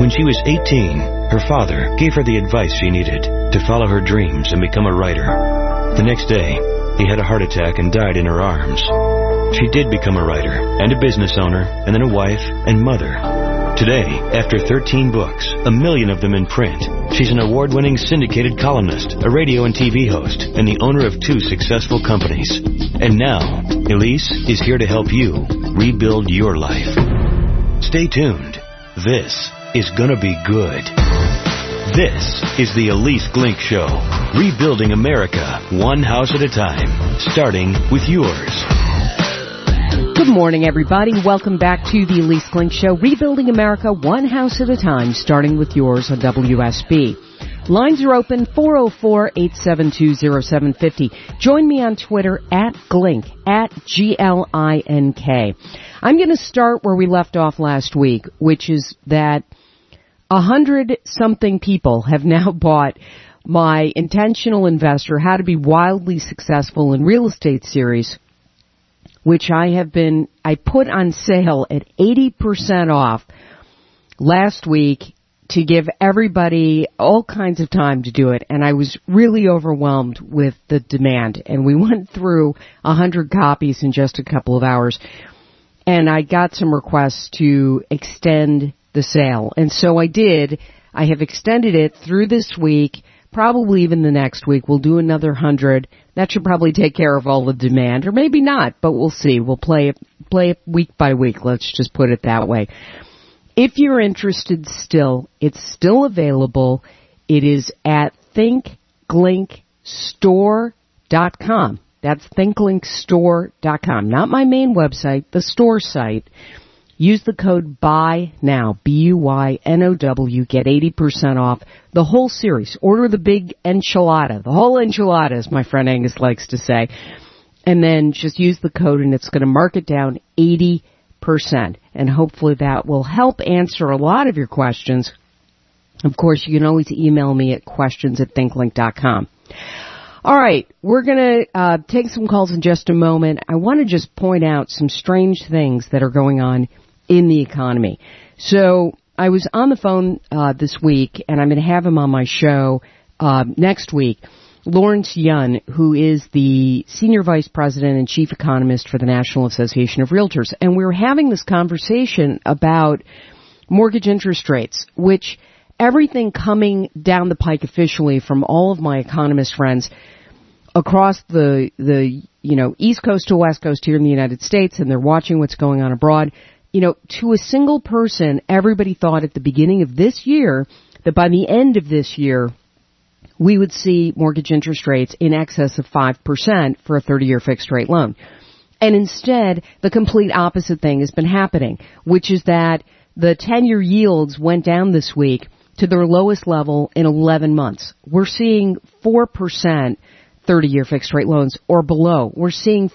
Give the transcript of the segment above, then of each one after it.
When she was 18, her father gave her the advice she needed to follow her dreams and become a writer. The next day, he had a heart attack and died in her arms. She did become a writer and a business owner and then a wife and mother. Today, after 13 books, 1 million of them in print, she's an award-winning syndicated columnist, a radio and TV host, and the owner of 2 successful companies. And now, Elise is here to help you rebuild your life. Stay tuned. This is gonna be good. This is the Elise Glink Show, rebuilding America one house at a time, starting with yours. Good morning, everybody. Welcome back to the Elise Glink Show, rebuilding America one house at a time, starting with yours on WSB. Lines are open, 404-872-0750. Join me on Twitter at Glink, at Glink. I'm going to start where we left off last week, which is that 100-something people have now bought my Intentional Investor, How to Be Wildly Successful in Real Estate series, which I put on sale at 80% off last week to give everybody all kinds of time to do it. And I was really overwhelmed with the demand. And we went through 100 copies in just a couple of hours. And I got some requests to extend the sale. And so I did. I have extended it through this week, probably even the next week. We'll do another 100. That should probably take care of all the demand, or maybe not, but we'll see. We'll play it week by week. Let's just put it that way. If you're interested still, it's still available. It is at thinkglinkstore.com. That's thinklinkstore.com. Not my main website, the store site. Use the code BUYNOW, BUYNOW, get 80% off the whole series. Order the big enchilada, the whole enchilada, as my friend Angus likes to say. And then just use the code and it's going to mark it down 80%. And hopefully that will help answer a lot of your questions. Of course, you can always email me at questions@thinklink.com. All right, we're going to take some calls in just a moment. I want to just point out some strange things that are going on in the economy. So I was on the phone this week, and I'm going to have him on my show next week, Lawrence Yun, who is the Senior Vice President and Chief Economist for the National Association of Realtors. And we were having this conversation about mortgage interest rates, which everything coming down the pike officially from all of my economist friends across the East Coast to West Coast here in the United States, and they're watching what's going on abroad. To a single person, everybody thought at the beginning of this year that by the end of this year, we would see mortgage interest rates in excess of 5% for a 30-year fixed rate loan. And instead, the complete opposite thing has been happening, which is that the 10-year yields went down this week to their lowest level in 11 months. We're seeing 4% 30-year fixed rate loans or below. We're seeing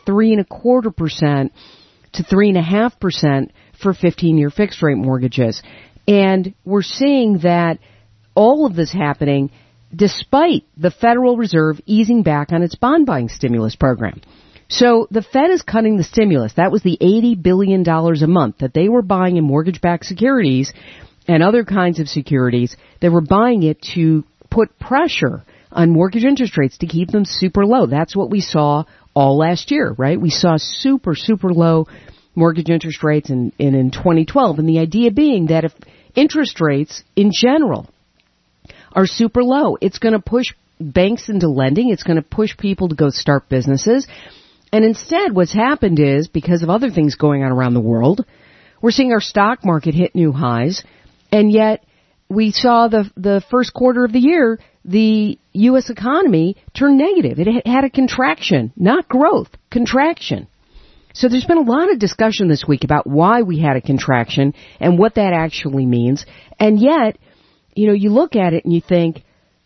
3.25% to 3.5% for 15-year fixed rate mortgages. And we're seeing that all of this happening despite the Federal Reserve easing back on its bond buying stimulus program. So the Fed is cutting the stimulus. That was the $80 billion a month that they were buying in mortgage-backed securities and other kinds of securities. They were buying it to put pressure on mortgage interest rates to keep them super low. That's what we saw all last year, right? We saw super, super low mortgage interest rates in 2012. And the idea being that if interest rates in general are super low, it's going to push banks into lending. It's going to push people to go start businesses. And instead, what's happened is, because of other things going on around the world, we're seeing our stock market hit new highs. And yet, we saw the first quarter of the year, the U.S. economy turned negative. It had a contraction, not growth, contraction. So there's been a lot of discussion this week about why we had a contraction and what that actually means. And yet, you look at it and you think,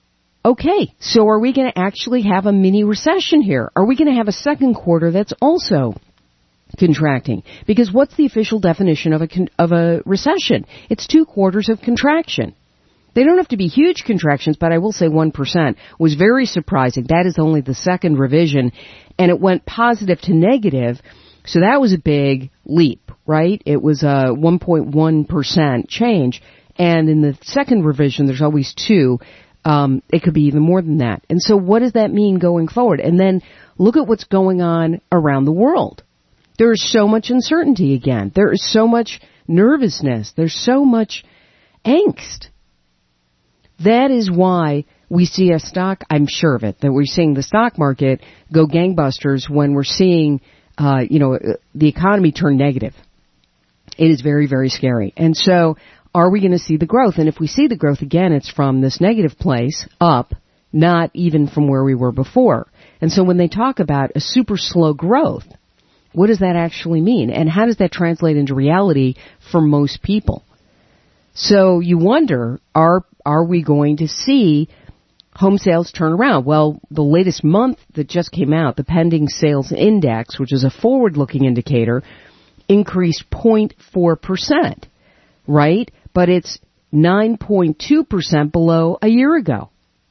okay, so are we going to actually have a mini recession here? Are we going to have a second quarter that's also contracting? Because what's the official definition of a recession? It's 2 quarters of contraction. They don't have to be huge contractions, but I will say 1% was very surprising. That is only the second revision, and it went positive to negative, so that was a big leap, right? It was a 1.1% change. And in the second revision, there's always 2. It could be even more than that. And so what does that mean going forward? And then look at what's going on around the world. There is so much uncertainty again. There is so much nervousness. There's so much angst. That is why we see a stock, I'm sure of it, that we're seeing the stock market go gangbusters when we're seeing, the economy turn negative. It is very, very scary. And so are we going to see the growth? And if we see the growth again, it's from this negative place up, not even from where we were before. And so when they talk about a super slow growth, what does that actually mean? And how does that translate into reality for most people? So you wonder, are we going to see home sales turn around? Well, the latest month that just came out, the pending sales index, which is a forward-looking indicator, increased 0.4%, right? But it's 9.2% below a year ago.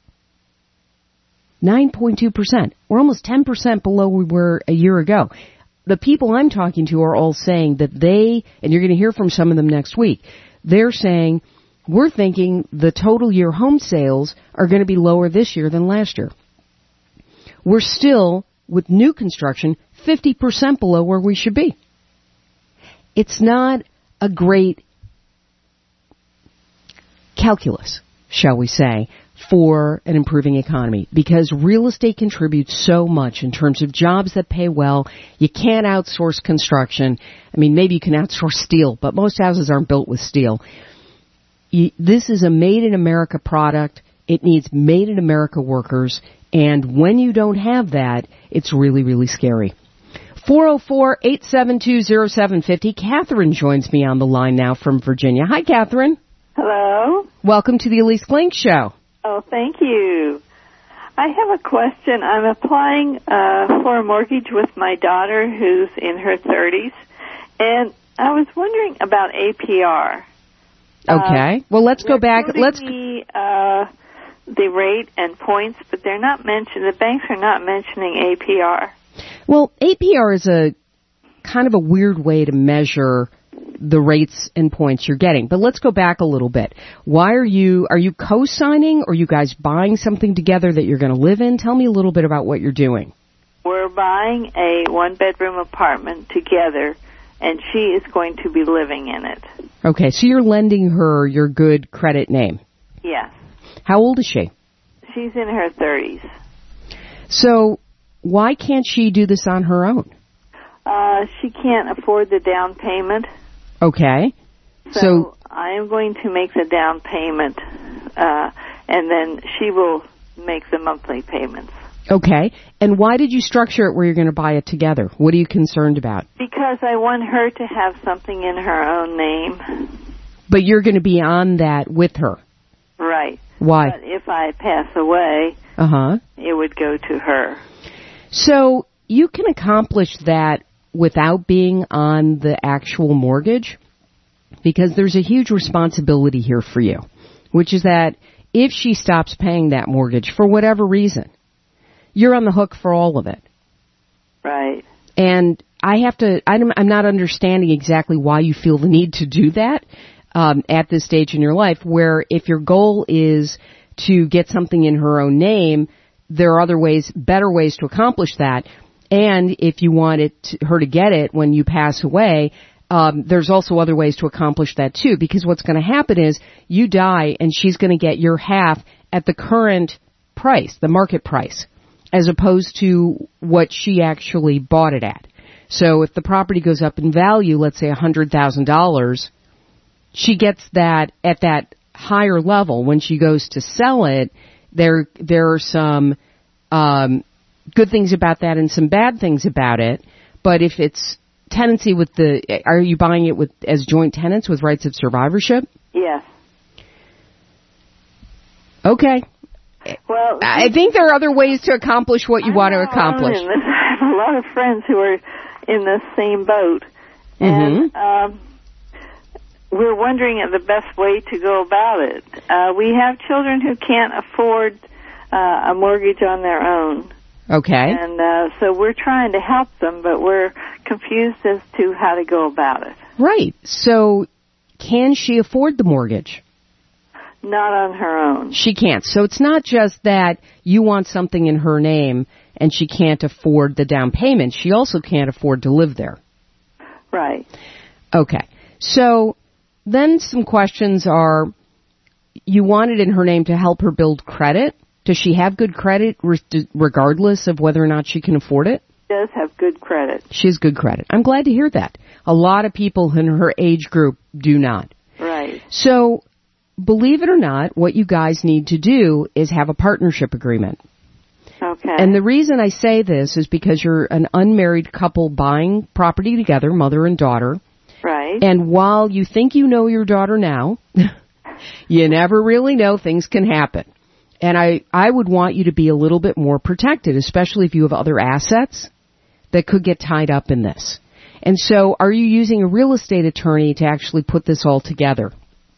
9.2%. We're almost 10% below we were a year ago. The people I'm talking to are all saying that they, and you're going to hear from some of them next week, they're saying, we're thinking the total year home sales are going to be lower this year than last year. We're still, with new construction, 50% below where we should be. It's not a great calculus, shall we say, for an improving economy, because real estate contributes so much in terms of jobs that pay well. You can't outsource construction. I mean, maybe you can outsource steel, but most houses aren't built with steel. This is a made-in-America product. It needs made-in-America workers, and when you don't have that, it's really, really scary. 404-872-0750. Catherine joins me on the line now from Virginia. Hi, Catherine. Hello. Welcome to the Elise Glink Show. Oh, thank you. I have a question. I'm applying for a mortgage with my daughter who's in her 30s, and I was wondering about APR. Okay. Well, let's go back. Let's me the rate and points, but they're not mentioned. The banks are not mentioning APR. Well, APR is a kind of a weird way to measure the rates and points you're getting. But let's go back a little bit. Are you co-signing, or are you guys buying something together that you're going to live in? Tell me a little bit about what you're doing. We're buying a one-bedroom apartment together, and she is going to be living in it. Okay, so you're lending her your good credit name. Yes. How old is she? She's in her 30s. So why can't she do this on her own? She can't afford the down payment. Okay. So I am going to make the down payment, and then she will make the monthly payments. Okay. And why did you structure it where you're going to buy it together? What are you concerned about? Because I want her to have something in her own name. But you're going to be on that with her. Right. Why? But if I pass away, it would go to her. So you can accomplish that without being on the actual mortgage, because there's a huge responsibility here for you, which is that if she stops paying that mortgage for whatever reason, you're on the hook for all of it. Right. And I'm not understanding exactly why you feel the need to do that at this stage in your life, where if your goal is to get something in her own name, there are other ways, better ways to accomplish that. And if you want her to get it when you pass away, there's also other ways to accomplish that too, because what's going to happen is you die and she's going to get your half at the current price, the market price, as opposed to what she actually bought it at. So if the property goes up in value, let's say $100,000, she gets that at that higher level. When she goes to sell it, there are some good things about that and some bad things about it. But if it's tenancy with are you buying it as joint tenants with rights of survivorship? Yes. Okay. Well, I think there are other ways to accomplish what you want to accomplish. I have a lot of friends who are in the same boat, and we're wondering the best way to go about it. We have children who can't afford a mortgage on their own. Okay. And so we're trying to help them, but we're confused as to how to go about it. Right. So can she afford the mortgage? Not on her own. She can't. So it's not just that you want something in her name and she can't afford the down payment. She also can't afford to live there. Right. Okay. So then some questions are, you want it in her name to help her build credit. Does she have good credit regardless of whether or not she can afford it? She does have good credit. She has good credit. I'm glad to hear that. A lot of people in her age group do not. Right. So, believe it or not, what you guys need to do is have a partnership agreement. Okay. And the reason I say this is because you're an unmarried couple buying property together, mother and daughter. Right. And while you think you know your daughter now, you never really know. Things can happen. And I would want you to be a little bit more protected, especially if you have other assets that could get tied up in this. And so are you using a real estate attorney to actually put this all together?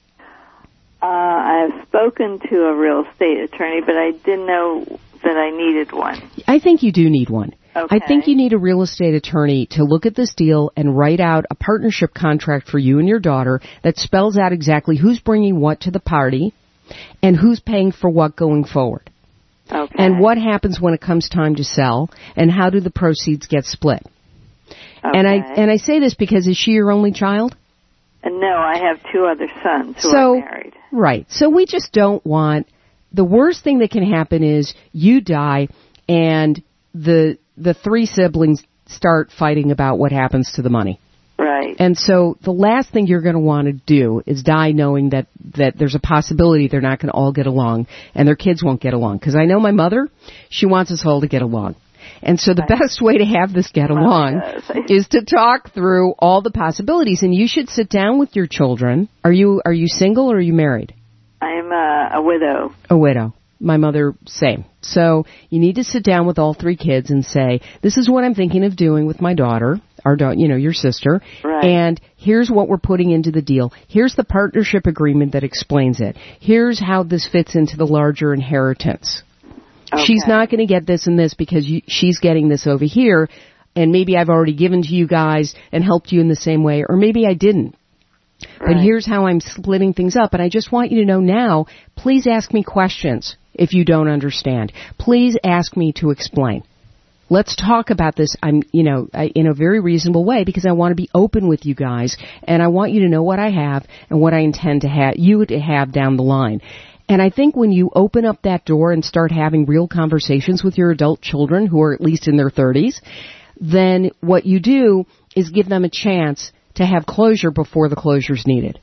I've spoken to a real estate attorney, but I didn't know that I needed one. I think you do need one. Okay. I think you need a real estate attorney to look at this deal and write out a partnership contract for you and your daughter that spells out exactly who's bringing what to the party and who's paying for what going forward. Okay. And what happens when it comes time to sell, and how do the proceeds get split. Okay. And I say this because, is she your only child? No, I have two other sons who are married. Right. So we just don't want, the worst thing that can happen is you die and the three siblings start fighting about what happens to the money. Right. And so the last thing you're going to want to do is die knowing that there's a possibility they're not going to all get along and their kids won't get along. Because I know my mother, she wants us all to get along. And so the best way to have this get along is to talk through all the possibilities. And you should sit down with your children. Are you single or are you married? I'm a widow. A widow. My mother, same. So you need to sit down with all three kids and say, this is what I'm thinking of doing with my daughter, your sister, right. And here's what we're putting into the deal. Here's the partnership agreement that explains it. Here's how this fits into the larger inheritance. Okay. She's not going to get this and this because she's getting this over here, and maybe I've already given to you guys and helped you in the same way, or maybe I didn't. Right. But here's how I'm splitting things up, and I just want you to know now, please ask me questions if you don't understand. Please ask me to explain. Let's talk about this, in a very reasonable way, because I want to be open with you guys, and I want you to know what I have and what I intend to have you to have down the line. And I think when you open up that door and start having real conversations with your adult children who are at least in their 30s, then what you do is give them a chance to have closure before the closure's needed.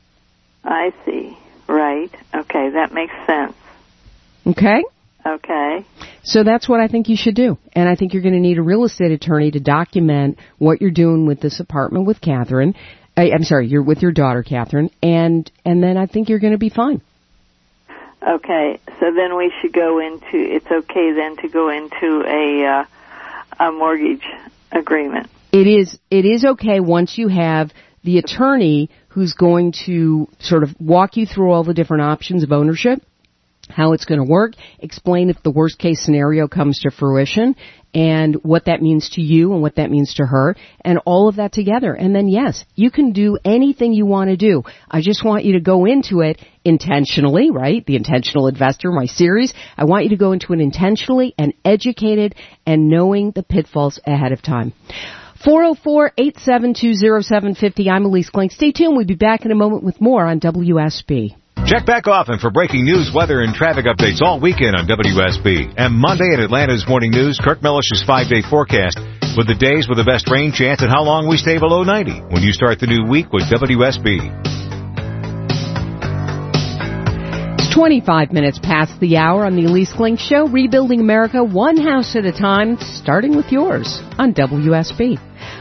I see. Right. Okay, that makes sense. Okay? Okay. So that's what I think you should do. And I think you're going to need a real estate attorney to document what you're doing with this apartment with Catherine. You're with your daughter, Catherine. And then I think you're going to be fine. Okay. So then we should it's okay then to go into a mortgage agreement. It is okay once you have the attorney who's going to sort of walk you through all the different options of ownership, how it's going to work, explain if the worst case scenario comes to fruition, and what that means to you and what that means to her, and all of that together. And then, yes, you can do anything you want to do. I just want you to go into it intentionally, right? The Intentional Investor, my series. I want you to go into it intentionally and educated and knowing the pitfalls ahead of time. 404-872-0750. I'm Elise Klink. Stay tuned. We'll be back in a moment with more on WSB. Check back often for breaking news, weather, and traffic updates all weekend on WSB. And Monday at Atlanta's Morning News, Kirk Mellish's 5-day forecast with the days with the best rain chance and how long we stay below 90 when you start the new week with WSB. It's 25 minutes past the hour on the Elise Klink Show, rebuilding America one house at a time, starting with yours on WSB.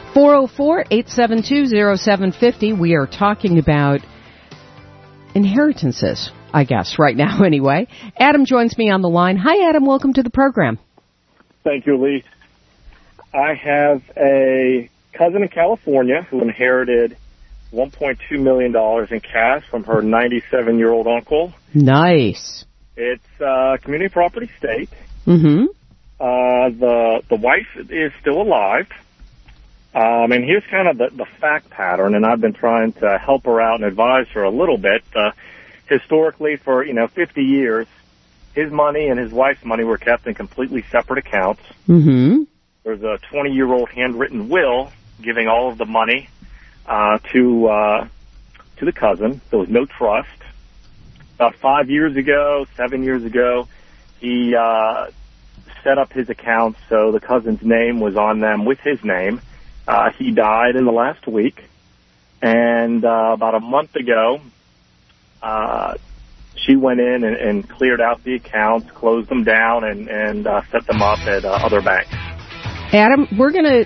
404-872-0750. We are talking about inheritances, I guess, right now anyway. Adam joins me on the line. Hi, Adam. Welcome to the program. Thank you, Elise. I have a cousin in California who inherited $1.2 million in cash from her 97-year-old uncle. Nice. It's community property state. Mm-hmm. The wife is still alive. And here's kind of the fact pattern, and I've been trying to help her out and advise her a little bit. historically for, 50 years, his money and his wife's money were kept in completely separate accounts. Mm-hmm. There's a 20-year-old handwritten will giving all of the money to the cousin. There was no trust. About 7 years ago, he set up his accounts so the cousin's name was on them with his name. He died in the last week, and about a month ago, she went in and cleared out the accounts, closed them down, and set them up at other banks. Adam, we're gonna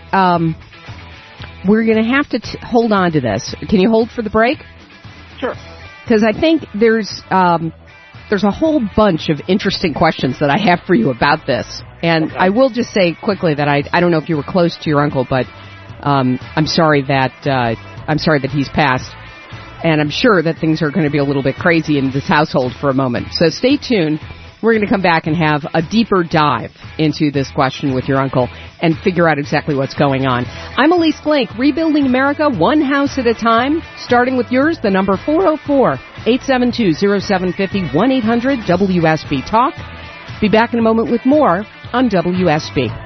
have to hold on to this. Can you hold for the break? Sure. Because I think there's a whole bunch of interesting questions that I have for you about this. And okay. I will just say quickly that I don't know if you were close to your uncle, but I'm sorry that he's passed. And I'm sure that things are going to be a little bit crazy in this household for a moment. So stay tuned. We're going to come back and have a deeper dive into this question with your uncle and figure out exactly what's going on. I'm Elise Blake, rebuilding America one house at a time. Starting with yours, the number 404-872-0750, 1-800-WSB-TALK. Be back in a moment with more on WSB.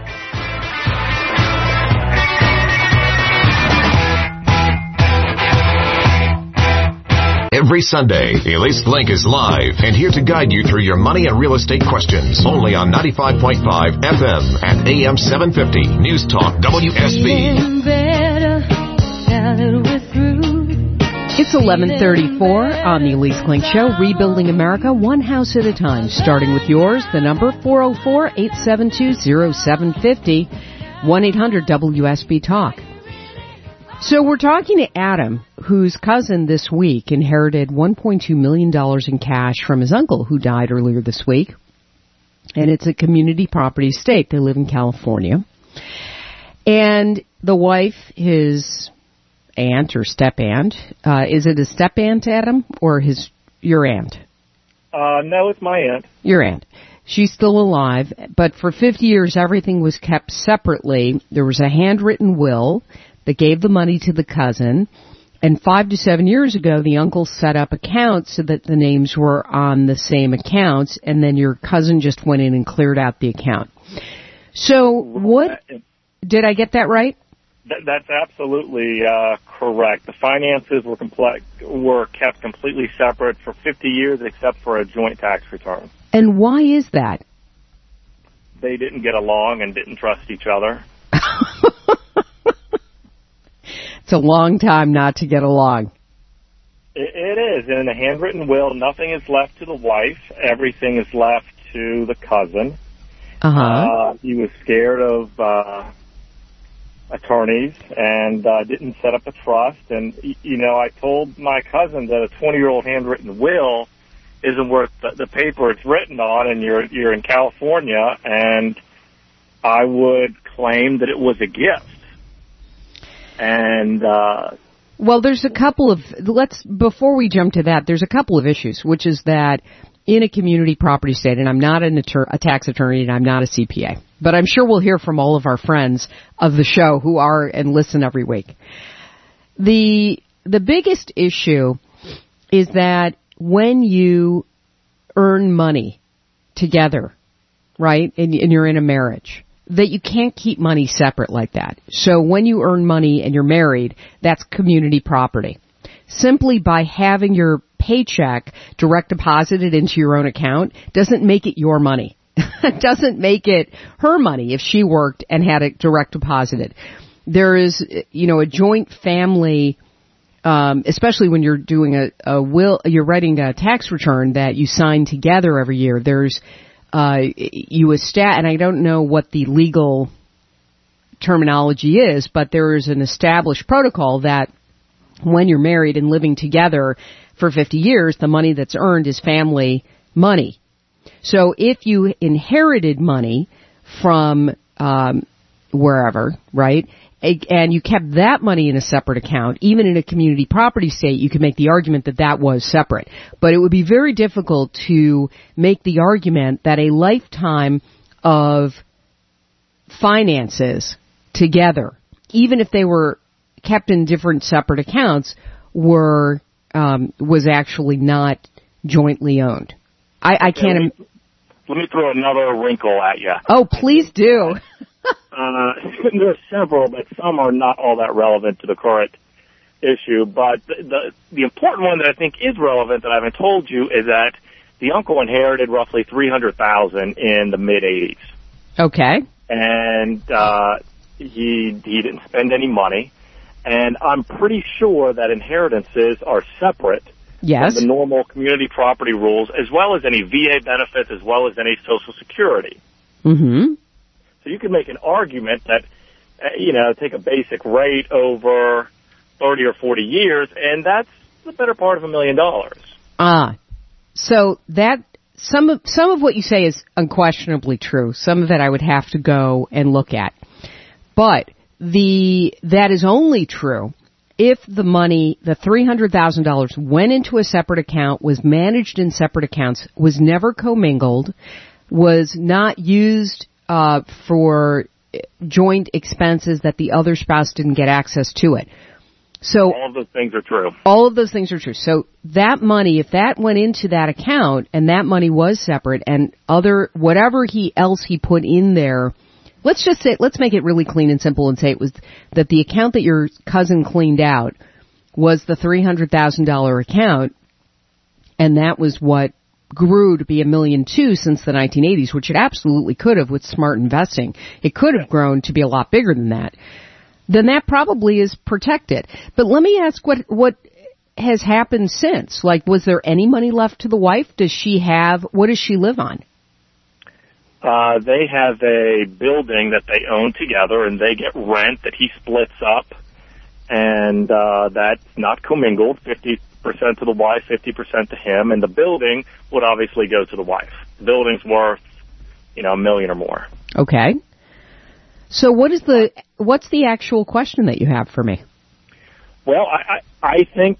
Every Sunday, Elise Blake is live and here to guide you through your money and real estate questions. Only on 95.5 FM and AM 750 News Talk WSB. It's 11:34 on the Elise Blake Show, rebuilding America one house at a time. Starting with yours, the number 404-872-0750, 1-800-WSB-TALK. So we're talking to Adam, whose cousin this week inherited $1.2 million in cash from his uncle, who died earlier this week. And it's a community property estate. They live in California. And the wife, his aunt or step-aunt, is it a step-aunt, Adam, or your aunt? No, it's my aunt. Your aunt. She's still alive, but for 50 years everything was kept separately. There was a handwritten will that gave the money to the cousin, and 5 to 7 years ago, the uncle set up accounts so that the names were on the same accounts, and then your cousin just went in and cleared out the account. So did I get that right? That's absolutely correct. The finances were kept completely separate for 50 years except for a joint tax return. And why is that? They didn't get along and didn't trust each other. It's a long time not to get along. It is. In a handwritten will, nothing is left to the wife. Everything is left to the cousin. Uh-huh. He was scared of attorneys and didn't set up a trust. And, I told my cousin that a 20-year-old handwritten will isn't worth the paper it's written on, and you're in California, and I would claim that it was a gift. And well, there's a couple of before we jump to that, there's a couple of issues, which is that in a community property state, and I'm not a tax attorney and I'm not a CPA, but I'm sure we'll hear from all of our friends of the show who are and listen every week. The biggest issue is that when you earn money together, right, and you're in a marriage, that you can't keep money separate like that. So when you earn money and you're married, that's community property. Simply by having your paycheck direct deposited into your own account doesn't make it your money. It doesn't make it her money if she worked and had it direct deposited. There is, a joint family, especially when you're doing a will, you're writing a tax return that you sign together every year. There's and I don't know what the legal terminology is, but there is an established protocol that when you're married and living together for 50 years, the money that's earned is family money. So if you inherited money from wherever, right, and you kept that money in a separate account, even in a community property state, you could make the argument that that was separate. But it would be very difficult to make the argument that a lifetime of finances together, even if they were kept in different separate accounts, was actually not jointly owned. I can't... Let me throw another wrinkle at you. Oh, please do. There are several, but some are not all that relevant to the current issue. But the important one that I think is relevant that I haven't told you is that the uncle inherited roughly $300,000 in the mid-'80s. Okay. And he didn't spend any money. And I'm pretty sure that inheritances are separate yes. from the normal community property rules, as well as any VA benefits, as well as any Social Security. Mm-hmm. So you could make an argument that, take a basic rate over 30 or 40 years, and that's the better part of $1 million. So that some of what you say is unquestionably true. Some of it I would have to go and look at. But that is only true if the money, the $300,000, went into a separate account, was managed in separate accounts, was never commingled, was not used for joint expenses that the other spouse didn't get access to it. So all of those things are true. All of those things are true. So that money, if that went into that account and that money was separate and whatever else he put in there, let's make it really clean and simple and say it was that the account that your cousin cleaned out was the $300,000 account, and that was what grew to be $1.2 million since the 1980s, which it absolutely could have with smart investing. It could have grown to be a lot bigger than that. Then that probably is protected. But let me ask what has happened since? Like, was there any money left to the wife? What does she live on? They have a building that they own together, and they get rent that he splits up, and that's not commingled, 50% to the wife, 50% to him, and the building would obviously go to the wife. The building's worth, $1 million or more. Okay. So what's the actual question that you have for me? Well, I think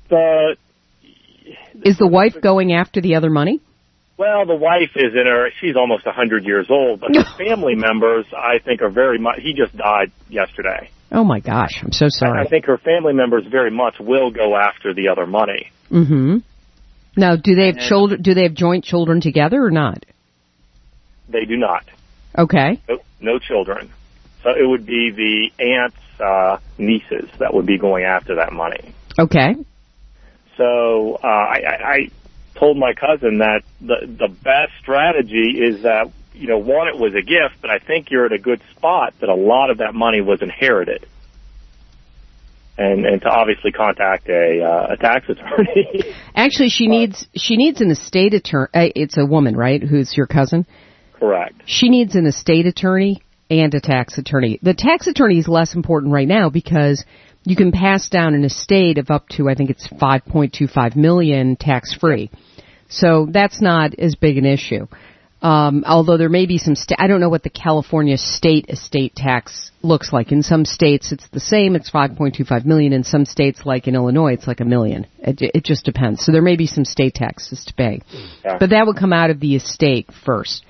is the wife going after the other money? Well, the wife she's almost 100 years old, but her family members, I think, are very much, he just died yesterday. Oh my gosh, I'm so sorry. I think her family members very much will go after the other money. Mm-hmm. Now, do they have children, do they have joint children together or not? They do not. Okay. No children. So it would be the aunt's nieces that would be going after that money. Okay. So I told my cousin that the best strategy is that, one, it was a gift, but I think you're at a good spot that a lot of that money was inherited. And to obviously contact a tax attorney. Actually, she needs an estate attorney. It's a woman, right, who's your cousin? Correct. She needs an estate attorney and a tax attorney. The tax attorney is less important right now because you can pass down an estate of up to, I think it's $5.25 million tax-free. So that's not as big an issue. Although there may be some I don't know what the California state estate tax looks like. In some states it's the same, it's $5.25 million. In some states, like in Illinois, it's like $1 million. It just depends. So there may be some state taxes to pay. Yeah. But that would come out of the estate first.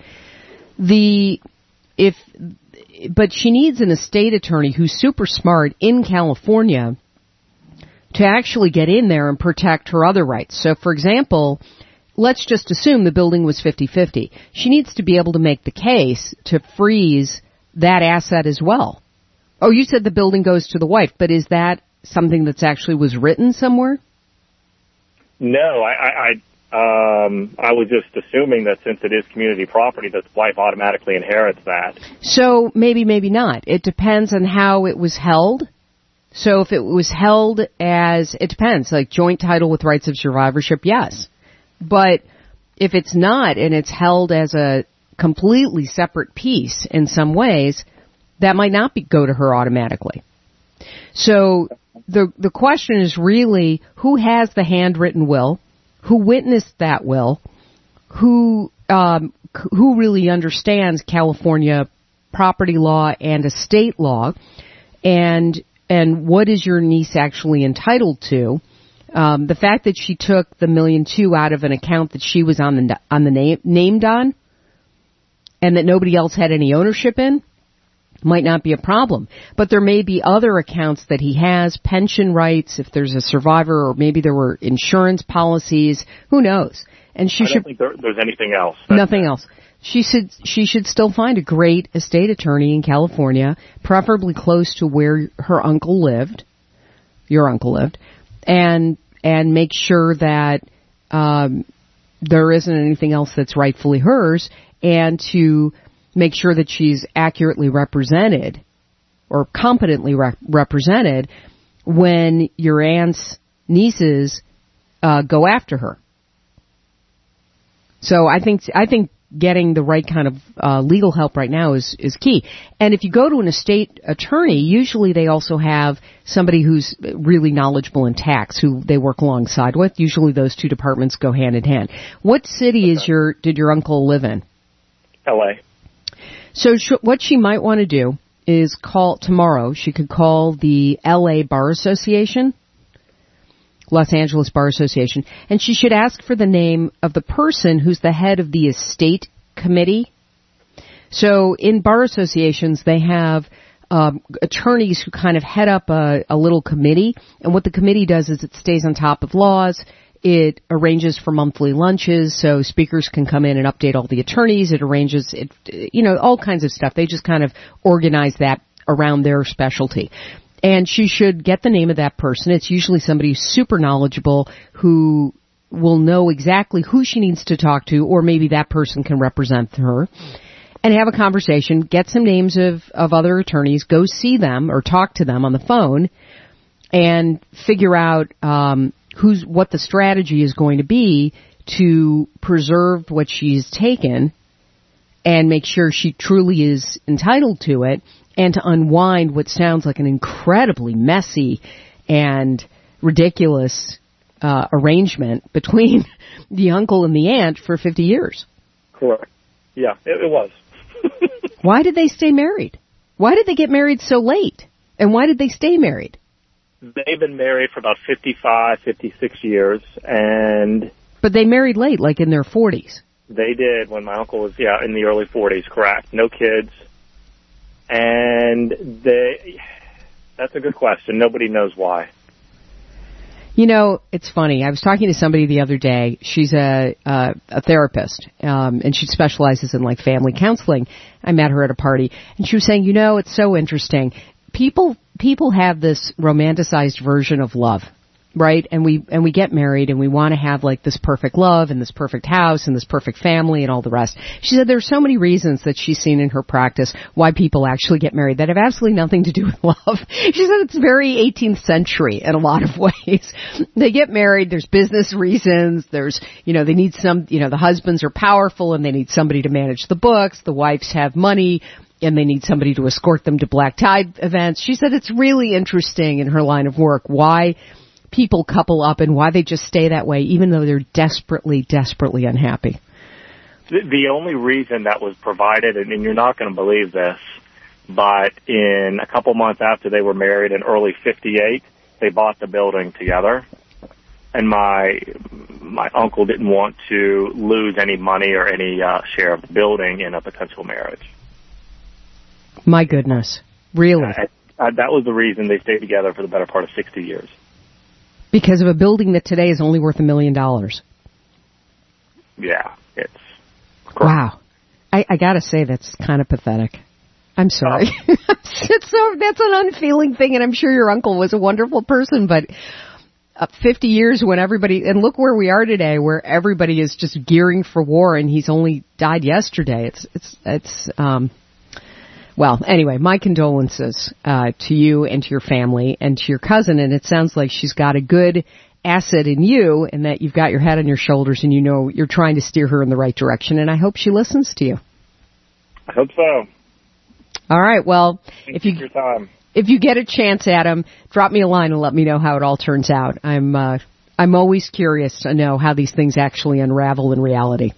But she needs an estate attorney who's super smart in California to actually get in there and protect her other rights. So, for example, let's just assume the building was 50-50. She needs to be able to make the case to freeze that asset as well. Oh, you said the building goes to the wife, but is that something that's actually was written somewhere? No, I was just assuming that since it is community property, that the wife automatically inherits that. So maybe not. It depends on how it was held. So if it was held as, it depends, like joint title with rights of survivorship, yes. But if it's not and it's held as a completely separate piece in some ways, that might not go to her automatically. So the question is really who has the handwritten will? Who witnessed that will, who really understands California property law and estate law, and what is your niece actually entitled to? The fact that she took the $1.2 million out of an account that she was named on, and that nobody else had any ownership in, might not be a problem. But there may be other accounts that he has, pension rights, if there's a survivor, or maybe there were insurance policies, who knows? And I don't think there's anything else. Nothing else. She should still find a great estate attorney in California, preferably close to where her uncle lived, your uncle lived, and make sure that there isn't anything else that's rightfully hers, and to make sure that she's accurately represented or competently represented when your aunt's nieces go after her. So I think getting the right kind of legal help right now is key. And if you go to an estate attorney, usually they also have somebody who's really knowledgeable in tax who they work alongside with. Usually those two departments go hand in hand. What city did your uncle live in? L.A. So what she might want to do is call tomorrow. She could call the L.A. Bar Association, Los Angeles Bar Association, and she should ask for the name of the person who's the head of the estate committee. So in bar associations, they have attorneys who kind of head up a little committee, and what the committee does is it stays on top of laws. It arranges for monthly lunches so speakers can come in and update all the attorneys. It arranges, all kinds of stuff. They just kind of organize that around their specialty. And she should get the name of that person. It's usually somebody who's super knowledgeable who will know exactly who she needs to talk to, or maybe that person can represent her, and have a conversation, get some names of other attorneys, go see them or talk to them on the phone, and figure out what the strategy is going to be to preserve what she's taken and make sure she truly is entitled to it, and to unwind what sounds like an incredibly messy and ridiculous arrangement between the uncle and the aunt for 50 years. Correct. Yeah, it was. Why did they stay married? Why did they get married so late? And why did they stay married? They've been married for about 55, 56 years, But they married late, like in their 40s. They did when my uncle was, in the early 40s, correct. No kids. And that's a good question. Nobody knows why. It's funny. I was talking to somebody the other day. She's a therapist, and she specializes in, family counseling. I met her at a party, and she was saying, it's so interesting. People have this romanticized version of love, right? And we get married and we want to have this perfect love and this perfect house and this perfect family and all the rest. She said there's so many reasons that she's seen in her practice why people actually get married that have absolutely nothing to do with love. She said it's very 18th century in a lot of ways. They get married, there's business reasons, there's, they need the husbands are powerful and they need somebody to manage the books, the wives have money, and they need somebody to escort them to black tie events. She said it's really interesting in her line of work why people couple up and why they just stay that way even though they're desperately, desperately unhappy. The only reason that was provided, and you're not going to believe this, but in a couple months after they were married in early 58, they bought the building together. And my uncle didn't want to lose any money or any share of the building in a potential marriage. My goodness. Really? That was the reason they stayed together for the better part of 60 years. Because of a building that today is only worth $1 million. Yeah, it's correct. Wow. I gotta say, that's kind of pathetic. I'm sorry. That's an unfeeling thing, and I'm sure your uncle was a wonderful person, but 50 years when everybody, and look where we are today, where everybody is just gearing for war, and he's only died yesterday. Well, anyway, my condolences to you and to your family and to your cousin, and it sounds like she's got a good asset in you and that you've got your head on your shoulders and you're trying to steer her in the right direction, and I hope she listens to you. I hope so. All right, well, Thank you for your time. If you get a chance, Adam, drop me a line and let me know how it all turns out. I'm always curious to know how these things actually unravel in reality.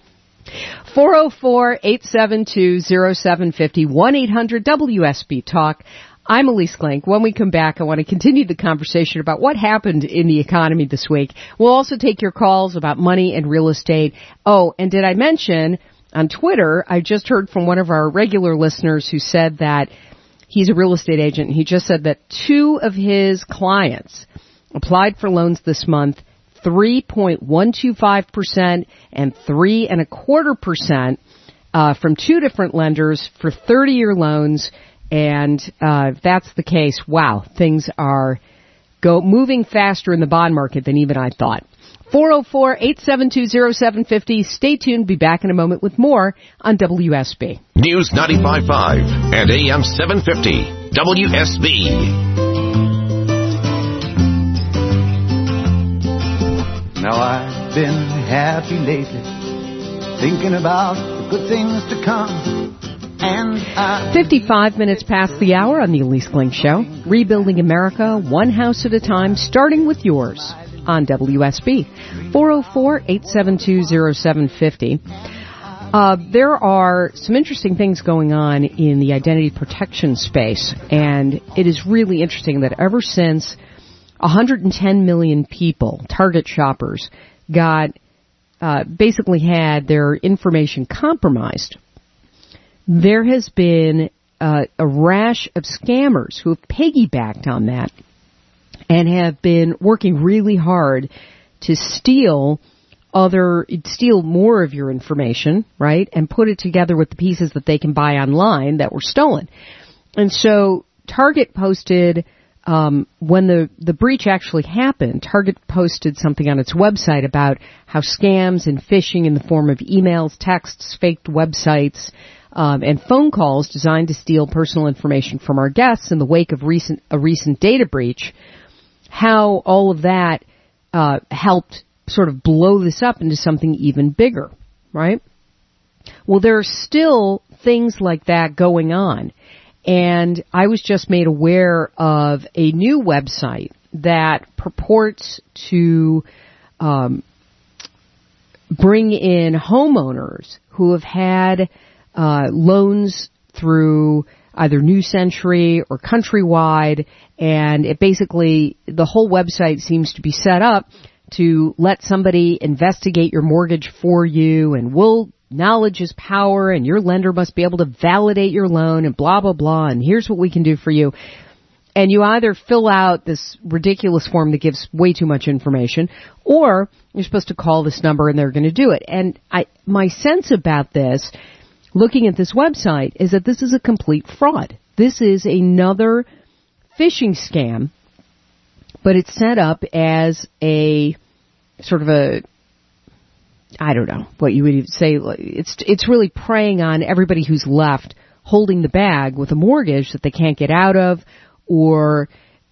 404-872-0750, 1-800-WSB-TALK. I'm Elise Klink. When we come back, I want to continue the conversation about what happened in the economy this week. We'll also take your calls about money and real estate. Oh, and did I mention on Twitter, I just heard from one of our regular listeners who said that he's a real estate agent. He just said that 2 of his clients applied for loans this month, 3.125% and 3.25% from two different lenders for 30-year loans. And if that's the case, wow, things are moving faster in the bond market than even I thought. 404-872-0750. Stay tuned. Be back in a moment with more on WSB. News 95.5 and AM 750. WSB. Now I've been happy lately, thinking about the good things to come. And 55 minutes past the hour on the Elise Klink Show. Rebuilding America, one house at a time, starting with yours on WSB. 404-872-0750. There are some interesting things going on in the identity protection space, and it is really interesting that ever since 110 million people, target shoppers, basically had their information compromised, there has been a rash of scammers who have piggybacked on that and have been working really hard to steal more of your information, right, and put it together with the pieces that they can buy online that were stolen. And so Target posted, when the breach actually happened, Target posted something on its website about how scams and phishing in the form of emails, texts, faked websites, and phone calls designed to steal personal information from our guests in the wake of a recent data breach, how all of that helped sort of blow this up into something even bigger, right? Well, there are still things like that going on, and I was just made aware of a new website that purports to bring in homeowners who have had loans through either New Century or Countrywide, and it basically, the whole website seems to be set up to let somebody investigate your mortgage for you, and knowledge is power, and your lender must be able to validate your loan, and blah, blah, blah, and here's what we can do for you. And you either fill out this ridiculous form that gives way too much information, or you're supposed to call this number and they're going to do it. And my sense about this, looking at this website, is that this is a complete fraud. This is another phishing scam, but it's set up as a sort of I don't know what you would say. It's really preying on everybody who's left holding the bag with a mortgage that they can't get out of, or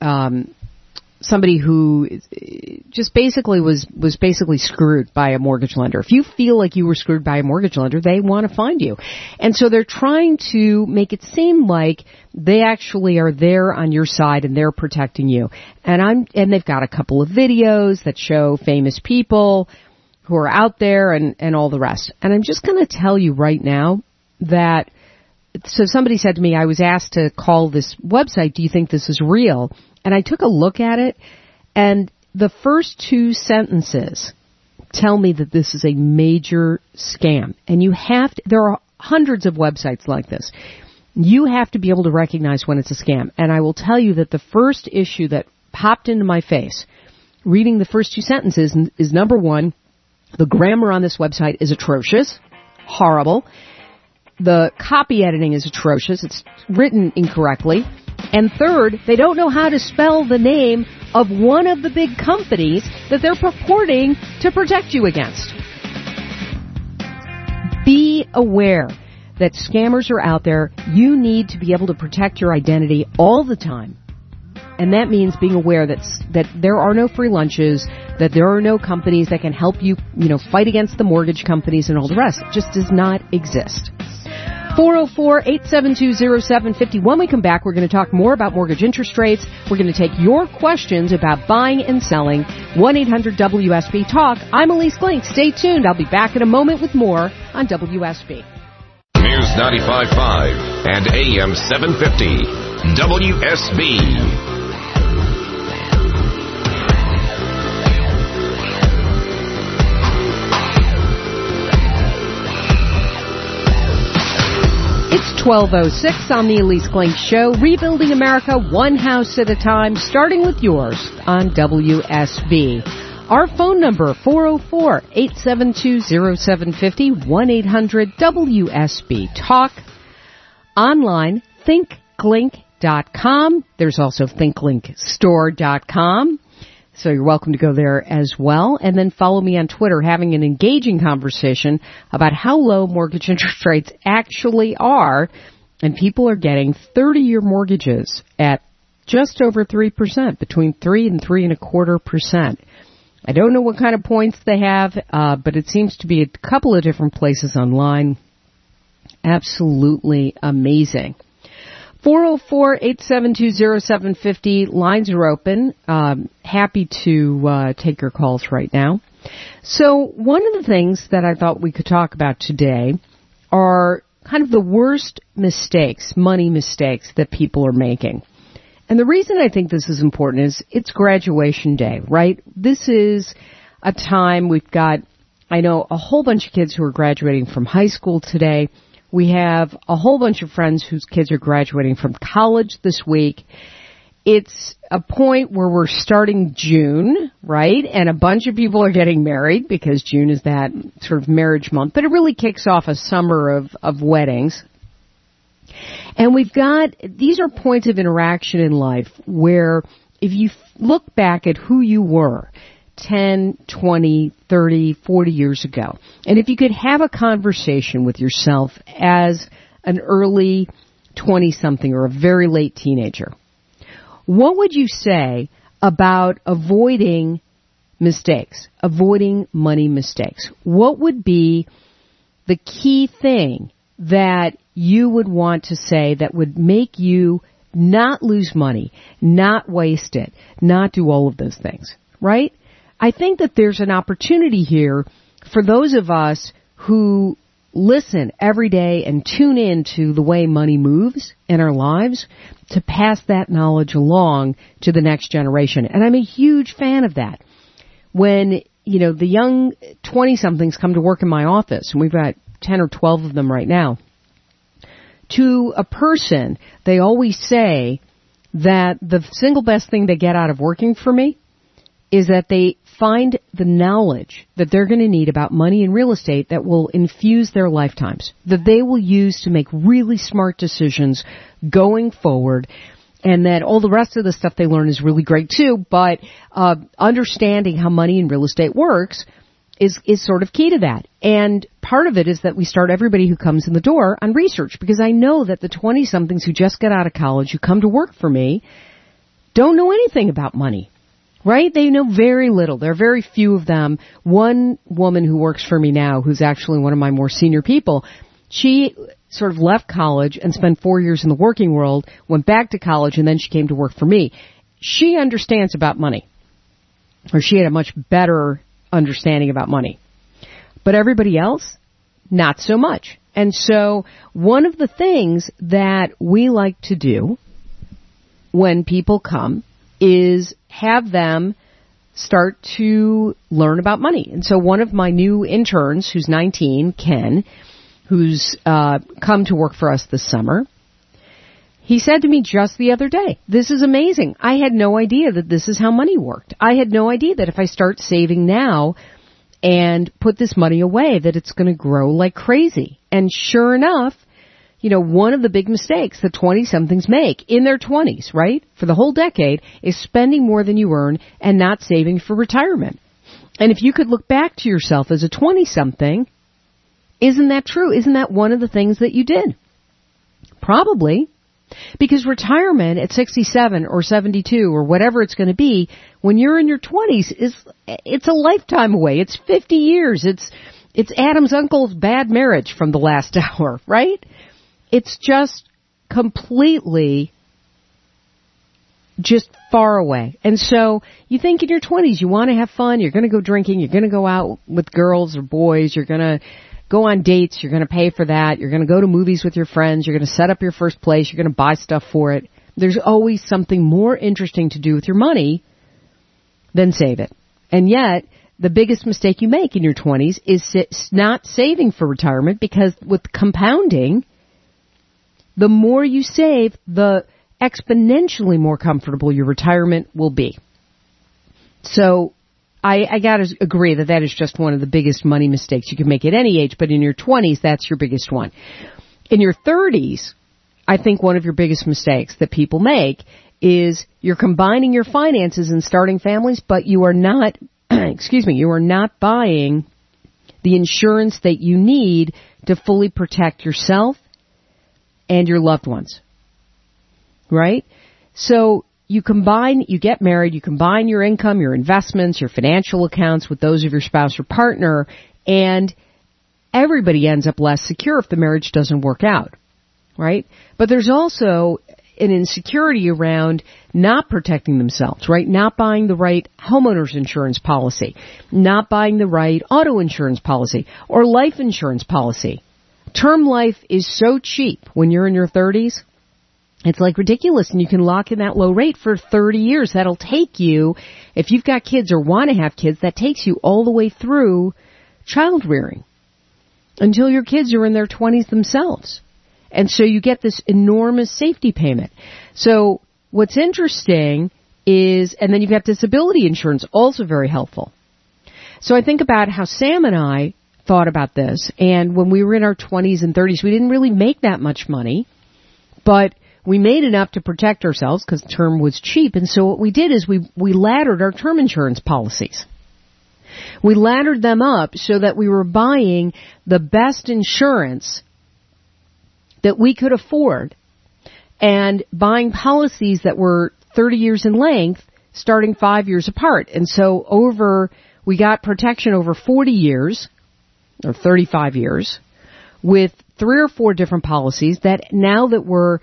somebody who just basically was basically screwed by a mortgage lender. If you feel like you were screwed by a mortgage lender, they want to find you. And so they're trying to make it seem like they actually are there on your side and they're protecting you. And they've got a couple of videos that show famous people who are out there and all the rest. And I'm just going to tell you right now that, so somebody said to me, I was asked to call this website, do you think this is real? And I took a look at it, and the first two sentences tell me that this is a major scam. And there are hundreds of websites like this. You have to be able to recognize when it's a scam. And I will tell you that the first issue that popped into my face, reading the first two sentences, is number one, the grammar on this website is atrocious, horrible. The copy editing is atrocious. It's written incorrectly. And third, they don't know how to spell the name of one of the big companies that they're purporting to protect you against. Be aware that scammers are out there. You need to be able to protect your identity all the time. And that means being aware that there are no free lunches, that there are no companies that can help you, fight against the mortgage companies and all the rest. It just does not exist. 404-872-0750. When we come back, we're going to talk more about mortgage interest rates. We're going to take your questions about buying and selling. 1-800-WSB-TALK. I'm Elise Klink. Stay tuned. I'll be back in a moment with more on WSB. News 95.5 and AM 750. WSB. It's 12:06 on the Elise Klink Show, rebuilding America one house at a time, starting with yours on WSB. Our phone number, 404-872-0750, 1-800-WSB Talk. Online, thinklink.com. There's also thinklinkstore.com. So you're welcome to go there as well. And then follow me on Twitter, having an engaging conversation about how low mortgage interest rates actually are. And people are getting 30-year mortgages at just over 3%, between 3 and 3.25%. I don't know what kind of points they have, but it seems to be a couple of different places online. Absolutely amazing. 404-872-0750. Lines are open. Happy to take your calls right now. So one of the things that I thought we could talk about today are kind of the worst mistakes, money mistakes that people are making. And the reason I think this is important is it's graduation day, right? This is a time we've got, I know, a whole bunch of kids who are graduating from high school today. We have a whole bunch of friends whose kids are graduating from college this week. It's a point where we're starting June, right? And a bunch of people are getting married because June is that sort of marriage month. But it really kicks off a summer of weddings. And we've got, these are points of interaction in life where if you look back at who you were 10, 20, 30, 40 years ago, and if you could have a conversation with yourself as an early 20-something or a very late teenager, what would you say about avoiding mistakes, avoiding money mistakes? What would be the key thing that you would want to say that would make you not lose money, not waste it, not do all of those things, right? I think that there's an opportunity here for those of us who listen every day and tune in to the way money moves in our lives to pass that knowledge along to the next generation. And I'm a huge fan of that. When, you know, the young 20-somethings come to work in my office, and we've got 10 or 12 of them right now, to a person, they always say that the single best thing they get out of working for me is that they find the knowledge that they're going to need about money and real estate that will infuse their lifetimes, that they will use to make really smart decisions going forward, and that all the rest of the stuff they learn is really great too, but understanding how money and real estate works is sort of key to that. And part of it is that we start everybody who comes in the door on research, because I know that the 20-somethings who just get out of college, who come to work for me, don't know anything about money. Right? They know very little. There are very few of them. One woman who works for me now, who's actually one of my more senior people, she sort of left college and spent 4 years in the working world, went back to college, and then she came to work for me. She understands about money, or she had a much better understanding about money. But everybody else, not so much. And so one of the things that we like to do when people come is have them start to learn about money. And so one of my new interns, who's 19, Ken, who's come to work for us this summer, he said to me just the other day, "This is amazing. I had no idea that this is how money worked. I had no idea that if I start saving now and put this money away, that it's going to grow like crazy." And sure enough, you know, one of the big mistakes that 20-somethings make in their 20s, right, for the whole decade, is spending more than you earn and not saving for retirement. And if you could look back to yourself as a 20-something, isn't that true? Isn't that one of the things that you did? Probably. Because retirement at 67 or 72 or whatever it's going to be, when you're in your 20s, it's a lifetime away. It's 50 years. It's Adam's uncle's bad marriage from the last hour, right? It's just completely just far away. And so you think in your 20s you want to have fun, you're going to go drinking, you're going to go out with girls or boys, you're going to go on dates, you're going to pay for that, you're going to go to movies with your friends, you're going to set up your first place, you're going to buy stuff for it. There's always something more interesting to do with your money than save it. And yet, the biggest mistake you make in your 20s is not saving for retirement, because with compounding, the more you save, the exponentially more comfortable your retirement will be. So I gotta agree that is just one of the biggest money mistakes you can make at any age, but in your 20s, that's your biggest one. In your 30s, I think one of your biggest mistakes that people make is you're combining your finances and starting families, but you are not, you are not buying the insurance that you need to fully protect yourself and your loved ones. Right? So you get married, you combine your income, your investments, your financial accounts with those of your spouse or partner, and everybody ends up less secure if the marriage doesn't work out. Right? But there's also an insecurity around not protecting themselves, right? Not buying the right homeowner's insurance policy, not buying the right auto insurance policy or life insurance policy. Term life is so cheap when you're in your 30s. It's like ridiculous, and you can lock in that low rate for 30 years. That'll take you, if you've got kids or want to have kids, that takes you all the way through child rearing until your kids are in their 20s themselves. And so you get this enormous safety payment. So what's interesting is, and then you've got disability insurance, also very helpful. So I think about how Sam and I thought about this, and when we were in our 20s and 30s, we didn't really make that much money, but we made enough to protect ourselves because term was cheap. And so what we did is we laddered our term insurance policies. We laddered them up so that we were buying the best insurance that we could afford and buying policies that were 30 years in length, starting 5 years apart. And so we got protection over 40 years, or 35 years, with 3 or 4 different policies that now that we're,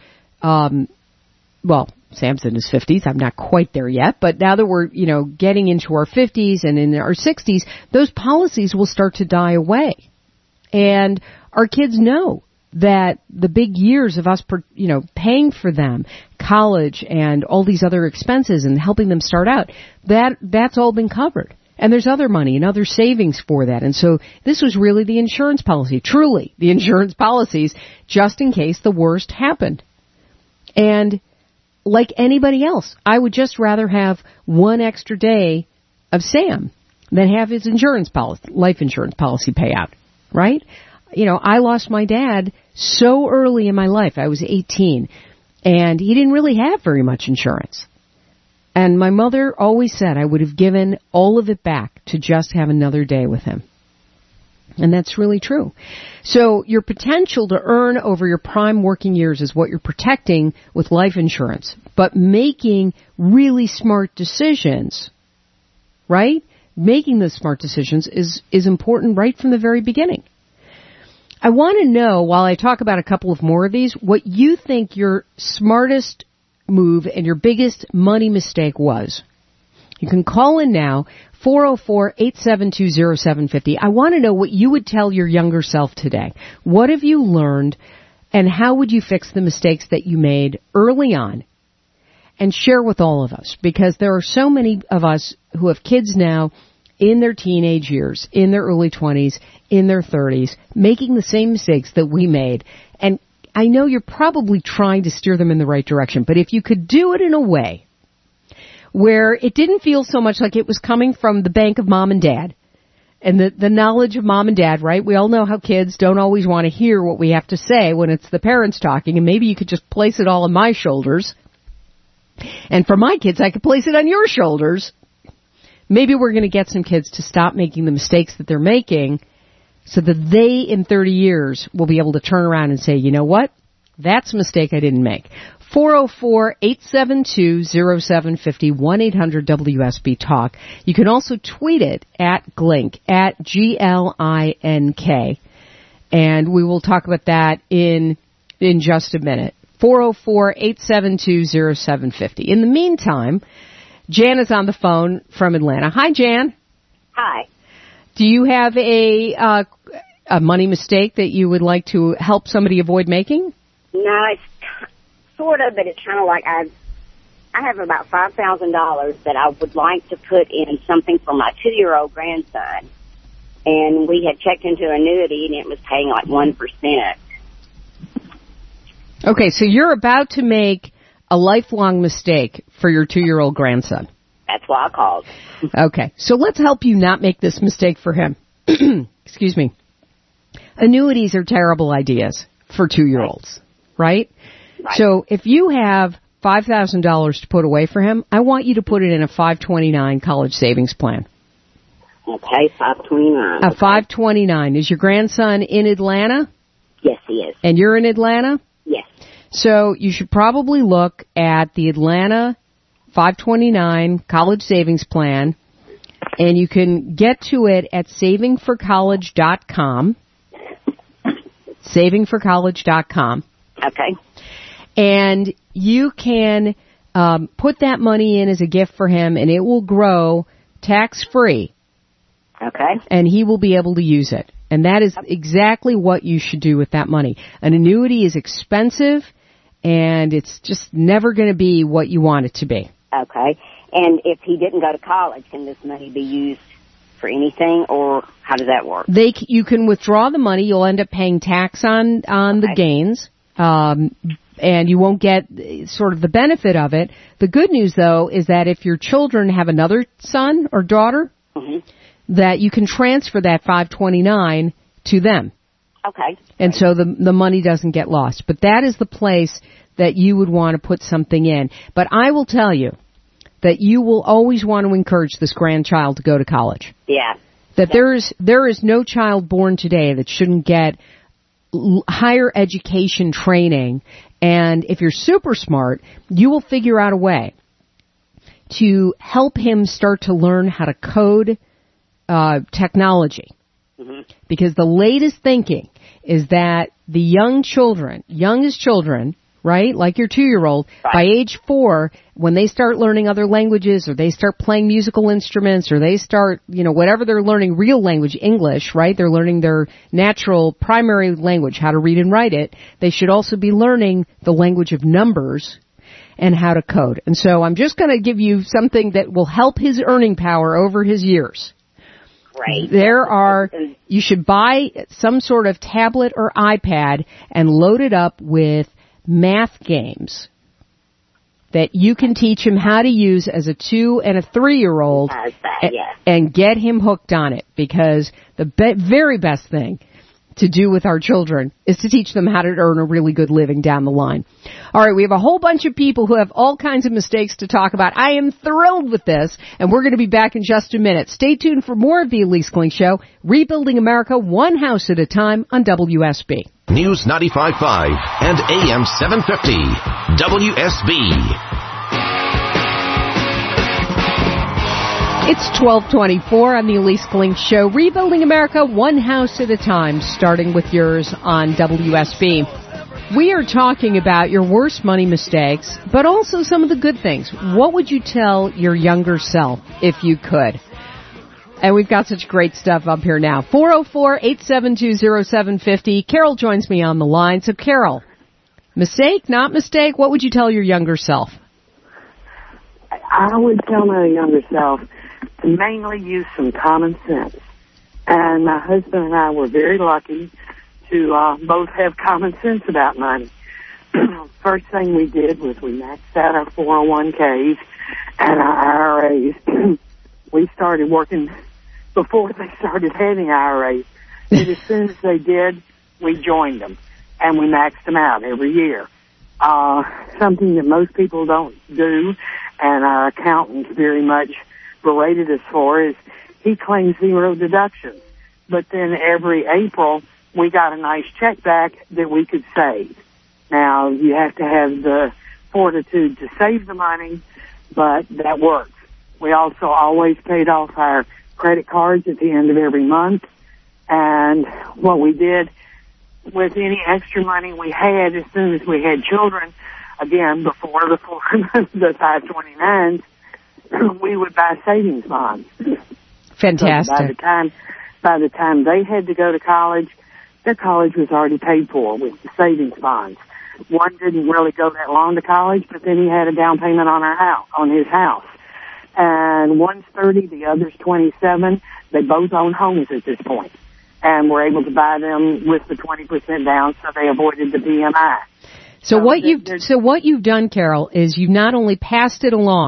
Sam's in his 50s, I'm not quite there yet, but now that we're, getting into our 50s and in our 60s, those policies will start to die away. And our kids know that the big years of us, paying for them, college and all these other expenses and helping them start out, that's all been covered. And there's other money and other savings for that. And so this was really the insurance policy, truly the insurance policies, just in case the worst happened. And like anybody else, I would just rather have one extra day of Sam than have his life insurance policy pay out, right? I lost my dad so early in my life. I was 18, and he didn't really have very much insurance. And my mother always said I would have given all of it back to just have another day with him. And that's really true. So your potential to earn over your prime working years is what you're protecting with life insurance. But making really smart decisions, right? Making the smart decisions is important right from the very beginning. I want to know, while I talk about a couple of more of these, what you think your smartest move and your biggest money mistake was. You can call in now, 404-872-0750. I want to know what you would tell your younger self today. What have you learned, and how would you fix the mistakes that you made early on? And share with all of us, because there are so many of us who have kids now in their teenage years, in their early 20s, in their 30s, making the same mistakes that we made. And I know you're probably trying to steer them in the right direction, but if you could do it in a way where it didn't feel so much like it was coming from the bank of mom and dad, and the knowledge of mom and dad, right? We all know how kids don't always want to hear what we have to say when it's the parents talking, and maybe you could just place it all on my shoulders. And for my kids, I could place it on your shoulders. Maybe we're going to get some kids to stop making the mistakes that they're making so that they, in 30 years, will be able to turn around and say, you know what? That's a mistake I didn't make. 404-872-0750, 1-800-WSB-TALK. You can also tweet it at Glink, at G-L-I-N-K. And we will talk about that in just a minute. 404-872-0750. In the meantime, Jan is on the phone from Atlanta. Hi, Jan. Hi. Do you have a money mistake that you would like to help somebody avoid making? No, it's sort of, but it's kind of like I have about $5,000 that I would like to put in something for my 2-year-old grandson. And we had checked into annuity, and it was paying like 1%. Okay, so you're about to make a lifelong mistake for your 2-year-old grandson. That's why I called. Okay, so let's help you not make this mistake for him. Excuse me. Annuities are terrible ideas for 2-year-olds, right? So if you have $5,000 to put away for him, I want you to put it in a 529 college savings plan. Okay, 529. A 529. Is your grandson in Atlanta? Yes, he is. And you're in Atlanta? Yes. So you should probably look at the Atlanta 529 college savings plan, and you can get to it at savingforcollege.com. Savingforcollege.com. Okay. And you can put that money in as a gift for him, and it will grow tax-free. Okay. And he will be able to use it. And that is exactly what you should do with that money. An annuity is expensive, and it's just never going to be what you want it to be. Okay. And if he didn't go to college, can this money be used for anything, or how does that work? You can withdraw the money. You'll end up paying tax on the gains, and you won't get sort of the benefit of it. The good news, though, is that if your children have another son or daughter, that you can transfer that 529 to them. Okay. And so the money doesn't get lost. But that is the place that you would want to put something in. But I will tell you that you will always want to encourage this grandchild to go to college. Yeah. That there is no child born today that shouldn't get higher education training. And if you're super smart, you will figure out a way to help him start to learn how to code technology. Because the latest thinking is that the youngest children, right, like your 2-year-old, by age 4, when they start learning other languages, or they start playing musical instruments, or they start, whatever they're learning, real language, English, right, they're learning their natural primary language, how to read and write it, they should also be learning the language of numbers and how to code. And so I'm just going to give you something that will help his earning power over his years. Right. You should buy some sort of tablet or iPad and load it up with math games that you can teach him how to use as a 2 and a 3-year-old and get him hooked on it, because the very best thing to do with our children is to teach them how to earn a really good living down the line. All right, we have a whole bunch of people who have all kinds of mistakes to talk about. I am thrilled with this, and we're going to be back in just a minute. Stay tuned for more of the Elise Kling Show, rebuilding America one house at a time on WSB. News 95.5 and AM 750. WSB. It's 12:24 on the Elise Kling Show, rebuilding America one house at a time, starting with yours on WSB. We are talking about your worst money mistakes, but also some of the good things. What would you tell your younger self if you could? And we've got such great stuff up here now. 404-872-0750. Carol joins me on the line. So, Carol, mistake, not mistake, what would you tell your younger self? I would tell my younger self to mainly use some common sense. And my husband and I were very lucky to both have common sense about money. First thing we did was we maxed out our 401ks and our IRAs. We started working before they started having IRAs. But as soon as they did, we joined them, and we maxed them out every year. Something that most people don't do, and our accountant very much berated us for, is he claims 0 deductions. But then every April, we got a nice check back that we could save. Now, you have to have the fortitude to save the money, but that works. We also always paid off our credit cards at the end of every month. And what we did with any extra money we had, as soon as we had children, again, before the 529s, we would buy savings bonds. Fantastic. So by the time they had to go to college, their college was already paid for with the savings bonds. One didn't really go that long to college, but then he had a down payment on his house. And one's 30, the other's 27. They both own homes at this point, and were able to buy them with the 20% down, so they avoided the PMI. So what you've done, Carol, is you've not only passed it along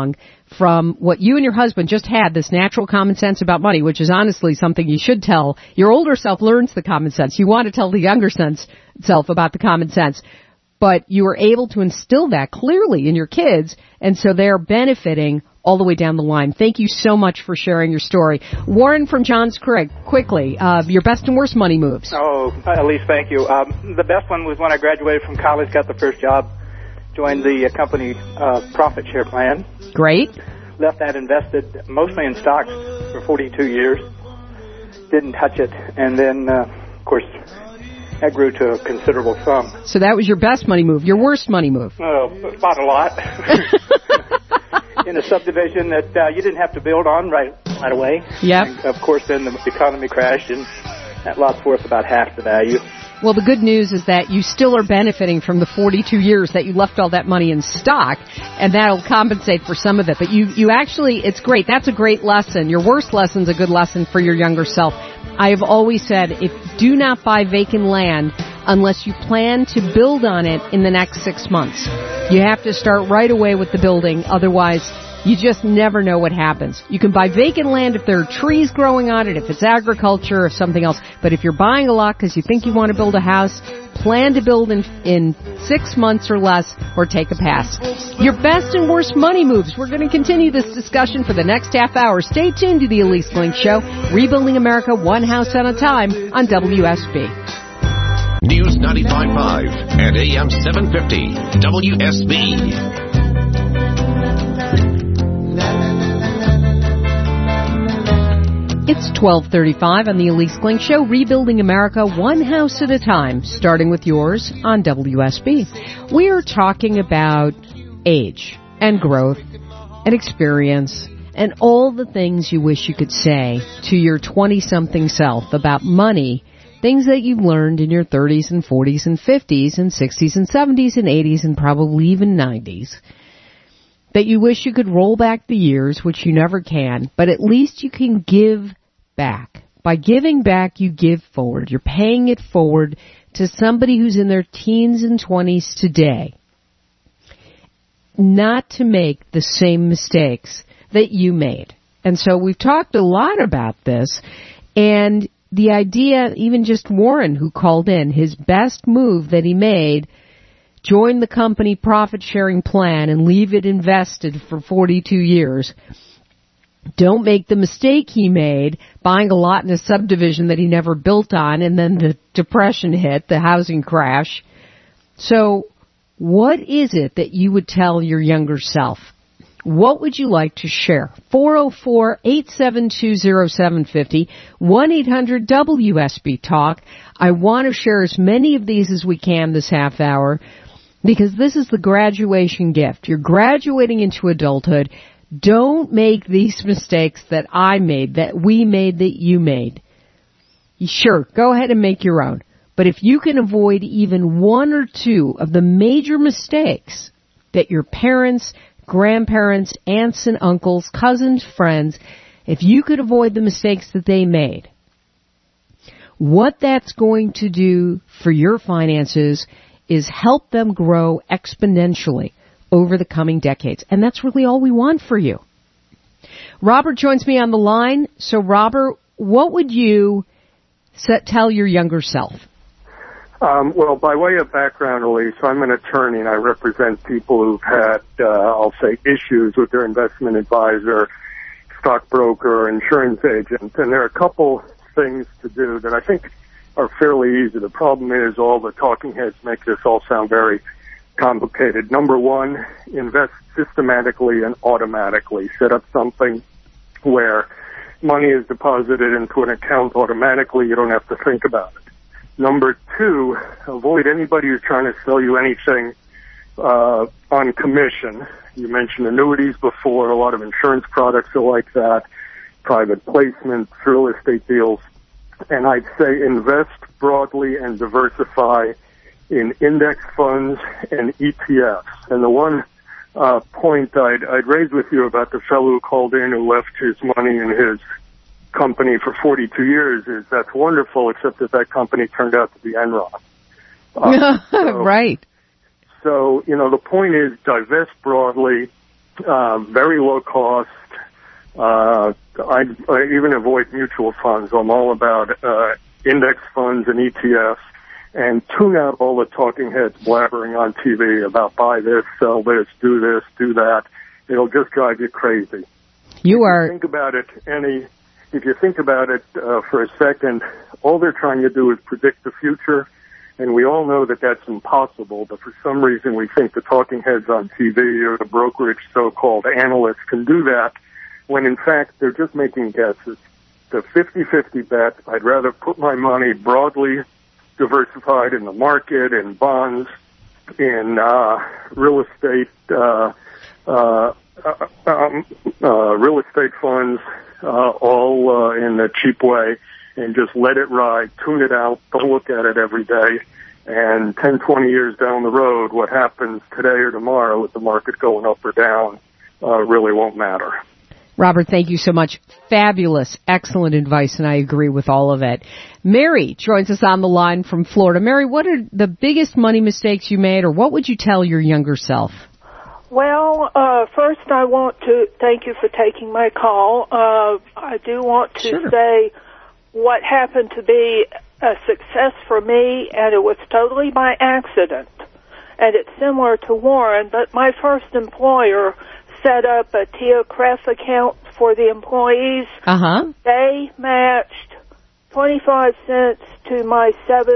from what you and your husband just had, this natural common sense about money, which is honestly something you should tell. Your older self learns the common sense. You want to tell the younger self about the common sense. But you were able to instill that clearly in your kids, and so they're benefiting all the way down the line. Thank you so much for sharing your story. Warren from Johns Creek, quickly, your best and worst money moves. Oh, Elise, thank you. The best one was when I graduated from college, got the first job, joined the company profit share plan. Great. Left that invested mostly in stocks for 42 years. Didn't touch it. And then, of course, that grew to a considerable sum. So that was your best money move. Your worst money move? Oh, bought a lot. In a subdivision that you didn't have to build on right away. Yep. And of course, then the economy crashed, and that lot's worth about half the value. Well, the good news is that you still are benefiting from the 42 years that you left all that money in stock, and that'll compensate for some of it. But you actually, it's great. That's a great lesson. Your worst lesson's a good lesson for your younger self. I have always said, do not buy vacant land unless you plan to build on it in the next 6 months. You have to start right away with the building, otherwise you just never know what happens. You can buy vacant land if there are trees growing on it, if it's agriculture or something else. But if you're buying a lot because you think you want to build a house, plan to build in 6 months or less, or take a pass. Your best and worst money moves. We're going to continue this discussion for the next half hour. Stay tuned to the Elise Link Show, rebuilding America one house at a time on WSB. News 95.5 and AM 750 WSB. It's 12:35 on the Elise Link Show, rebuilding America one house at a time, starting with yours on WSB. We are talking about age and growth and experience and all the things you wish you could say to your 20-something self about money, things that you learned in your 30s and 40s and 50s and 60s and 70s and 80s and probably even 90s. That you wish you could roll back the years, which you never can, but at least you can give back. By giving back, you give forward. You're paying it forward to somebody who's in their teens and 20s today, not to make the same mistakes that you made. And so we've talked a lot about this, and the idea, even just Warren, who called in, his best move that he made, join the company profit-sharing plan and leave it invested for 42 years. Don't make the mistake he made, buying a lot in a subdivision that he never built on, and then the depression hit, the housing crash. So what is it that you would tell your younger self? What would you like to share? 404-872-0750, 1-800-WSB-TALK. I want to share as many of these as we can this half hour, because this is the graduation gift. You're graduating into adulthood. Don't make these mistakes that I made, that we made, that you made. Sure, go ahead and make your own. But if you can avoid even one or two of the major mistakes that your parents, grandparents, aunts and uncles, cousins, friends, if you could avoid the mistakes that they made, what that's going to do for your finances is help them grow exponentially over the coming decades. And that's really all we want for you. Robert joins me on the line. So, Robert, what would you tell your younger self? Well, by way of background, Elise, I'm an attorney, and I represent people who've had, I'll say, issues with their investment advisor, stockbroker, insurance agent. And there are a couple things to do that I think are fairly easy. The problem is all the talking heads make this all sound very complicated. Number one, invest systematically and automatically. Set up something where money is deposited into an account automatically. You don't have to think about it. Number two, avoid anybody who's trying to sell you anything on commission. You mentioned annuities before. A lot of insurance products are like that. Private placements, real estate deals. And I'd say invest broadly and diversify in index funds and ETFs. And the one point I'd raise with you about the fellow who called in who left his money in his company for 42 years is that's wonderful, except that company turned out to be Enron. Right. So, the point is divest broadly, very low cost. I even avoid mutual funds. I'm all about index funds and ETFs, and tune out all the talking heads blabbering on TV about buy this, sell this, do that. It'll just drive you crazy. If you think about it, if you think about it for a second, all they're trying to do is predict the future, and we all know that that's impossible, but for some reason we think the talking heads on TV or the brokerage so-called analysts can do that, when in fact they're just making guesses. The 50-50 bet, I'd rather put my money broadly diversified in the market, in bonds, in real estate funds, all in a cheap way, and just let it ride, tune it out, don't look at it every day, and 10, 20 years down the road, what happens today or tomorrow with the market going up or down really won't matter. Robert, thank you so much. Fabulous, excellent advice, and I agree with all of it. Mary joins us on the line from Florida. Mary, what are the biggest money mistakes you made, or what would you tell your younger self? Well, first I want to thank you for taking my call. I do want to say what happened to be a success for me, and it was totally by accident. And it's similar to Warren, but my first employer set up a TIAA-CREF account for the employees. They matched 25 cents to my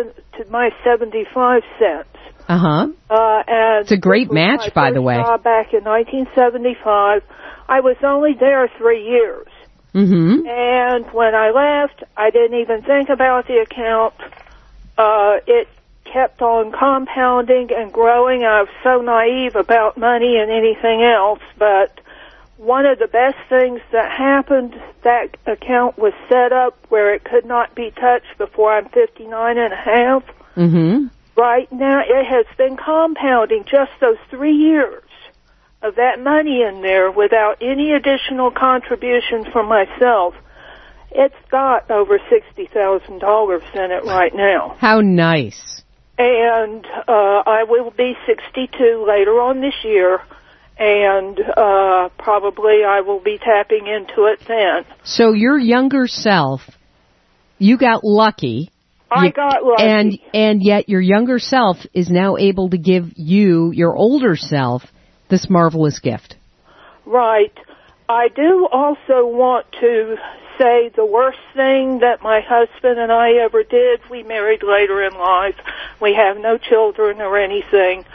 75 cents. And it's a great match, by the way. Back in 1975, I was only there 3 years. And when I left, I didn't even think about the account. It kept on compounding and growing. I was so naive about money and anything else, but one of the best things that happened, that account was set up where it could not be touched before I'm 59 and a half. Right now, it has been compounding just those 3 years of that money in there without any additional contribution from myself. It's got over $60,000 in it right now. How nice. And I will be 62 later on this year, and probably I will be tapping into it then. So your younger self, you got lucky. I got lucky. And yet your younger self is now able to give you, your older self, this marvelous gift. Right. I do also want to say the worst thing that my husband and I ever did, we married later in life. We have no children or anything.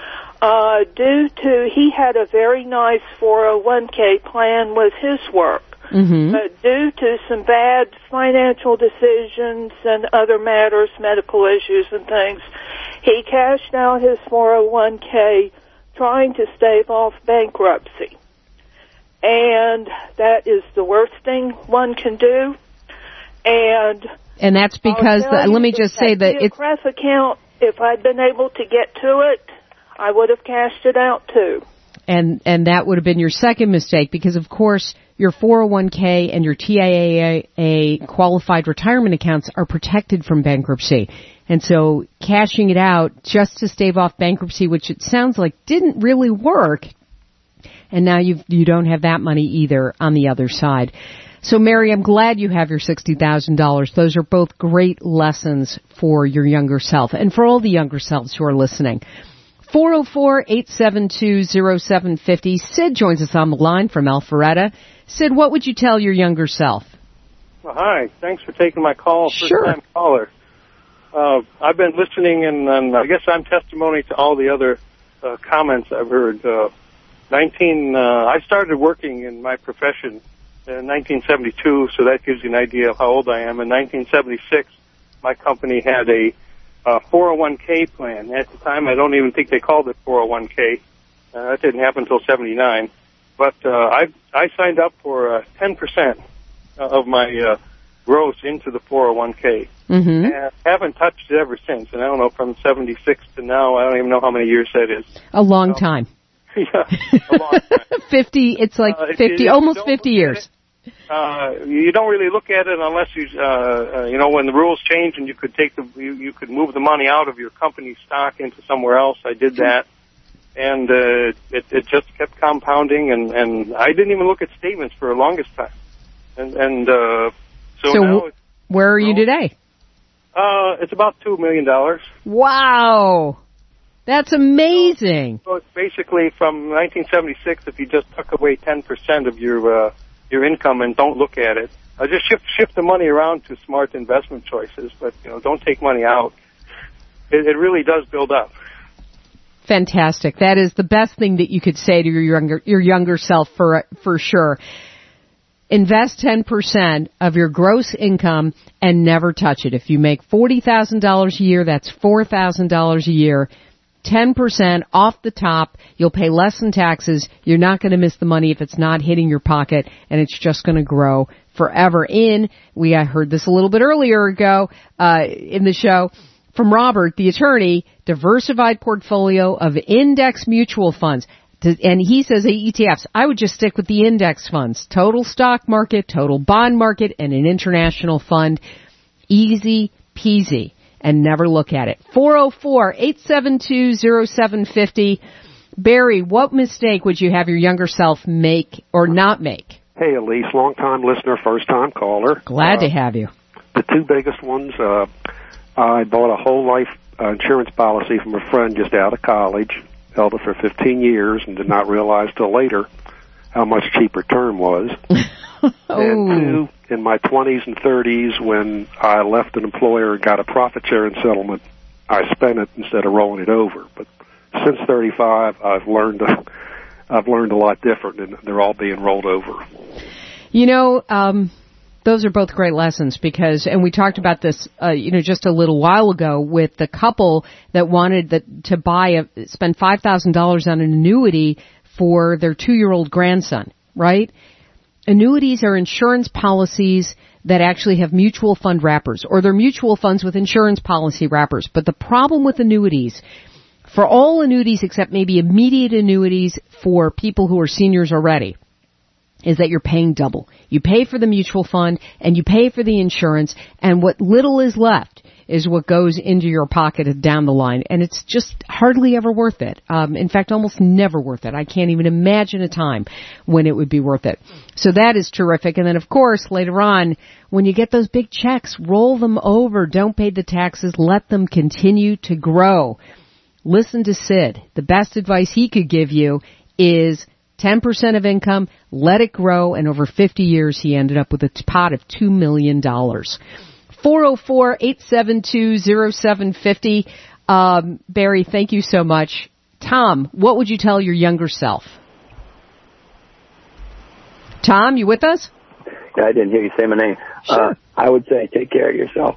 He had a very nice 401k plan with his work. But due to some bad financial decisions and other matters, medical issues and things, he cashed out his 401k trying to stave off bankruptcy. And that is the worst thing one can do. And that's because, let me just say that it's... TIAA-CREF account, if I'd been able to get to it, I would have cashed it out too. And that would have been your second mistake, because of course your 401k and your TIAA qualified retirement accounts are protected from bankruptcy. And so cashing it out just to stave off bankruptcy, which it sounds like didn't really work, and now you don't have that money either on the other side. So Mary, I'm glad you have your $60,000. Those are both great lessons for your younger self and for all the younger selves who are listening. 404-872-0750. Sid joins us on the line from Alpharetta. Sid, what would you tell your younger self? Well, hi. Thanks for taking my call. Sure. First-time caller. I've been listening, and I guess I'm testimony to all the other comments I've heard. I started working in my profession in 1972, so that gives you an idea of how old I am. In 1976, my company had a 401k plan. At the time, I don't even think they called it 401k. That didn't happen until 79. But I signed up for 10% of my gross into the 401k. And I haven't touched it ever since. And I don't know, from 76 to now, I don't even know how many years that is. A long time. Yeah, a long time. 50, it's like 50, almost 50 years. You don't really look at it unless when the rules change and you could move the money out of your company stock into somewhere else. I did that. and it just kept compounding, and I didn't even look at statements for the longest time. And so now where are you today? It's about $2 million. Wow. That's amazing. So it's basically from 1976, if you just tuck away 10% of your income and don't look at it. Just shift the money around to smart investment choices, but don't take money out. It really does build up. Fantastic. That is the best thing that you could say to your younger self for sure. Invest 10% of your gross income and never touch it. If you make $40,000 a year, that's $4,000 a year. 10% off the top. You'll pay less in taxes. You're not going to miss the money if it's not hitting your pocket, and it's just going to grow forever. I heard this a little bit earlier ago in the show from Robert, the attorney, diversified portfolio of index mutual funds. And he says ETFs. I would just stick with the index funds. Total stock market, total bond market, and an international fund. Easy peasy. And never look at it. 404-872-0750. Barry, what mistake would you have your younger self make or not make? Hey, Elise, long-time listener, first-time caller. Glad to have you. The two biggest ones, I bought a whole life insurance policy from a friend just out of college, held it for 15 years, and did not realize till later how much cheaper term was. And two, in my 20s and 30s, when I left an employer and got a profit-sharing settlement, I spent it instead of rolling it over. But since 35, I've learned a lot different, and they're all being rolled over. Those are both great lessons because, and we talked about this, just a little while ago with the couple that wanted to spend $5,000 on an annuity for their 2-year-old grandson, right? Annuities are insurance policies that actually have mutual fund wrappers, or they're mutual funds with insurance policy wrappers. But the problem with annuities, for all annuities except maybe immediate annuities for people who are seniors already, is that you're paying double. You pay for the mutual fund and you pay for the insurance, and what little is left is what goes into your pocket down the line, and it's just hardly ever worth it. In fact, almost never worth it. I can't even imagine a time when it would be worth it. So that is terrific. And then, of course, later on, when you get those big checks, roll them over. Don't pay the taxes. Let them continue to grow. Listen to Sid. The best advice he could give you is 10% of income, let it grow, and over 50 years he ended up with a pot of $2 million. 404-872-0750. Barry, thank you so much. Tom, what would you tell your younger self? Tom, you with us? Yeah, I didn't hear you say my name. Sure. I would say take care of yourself.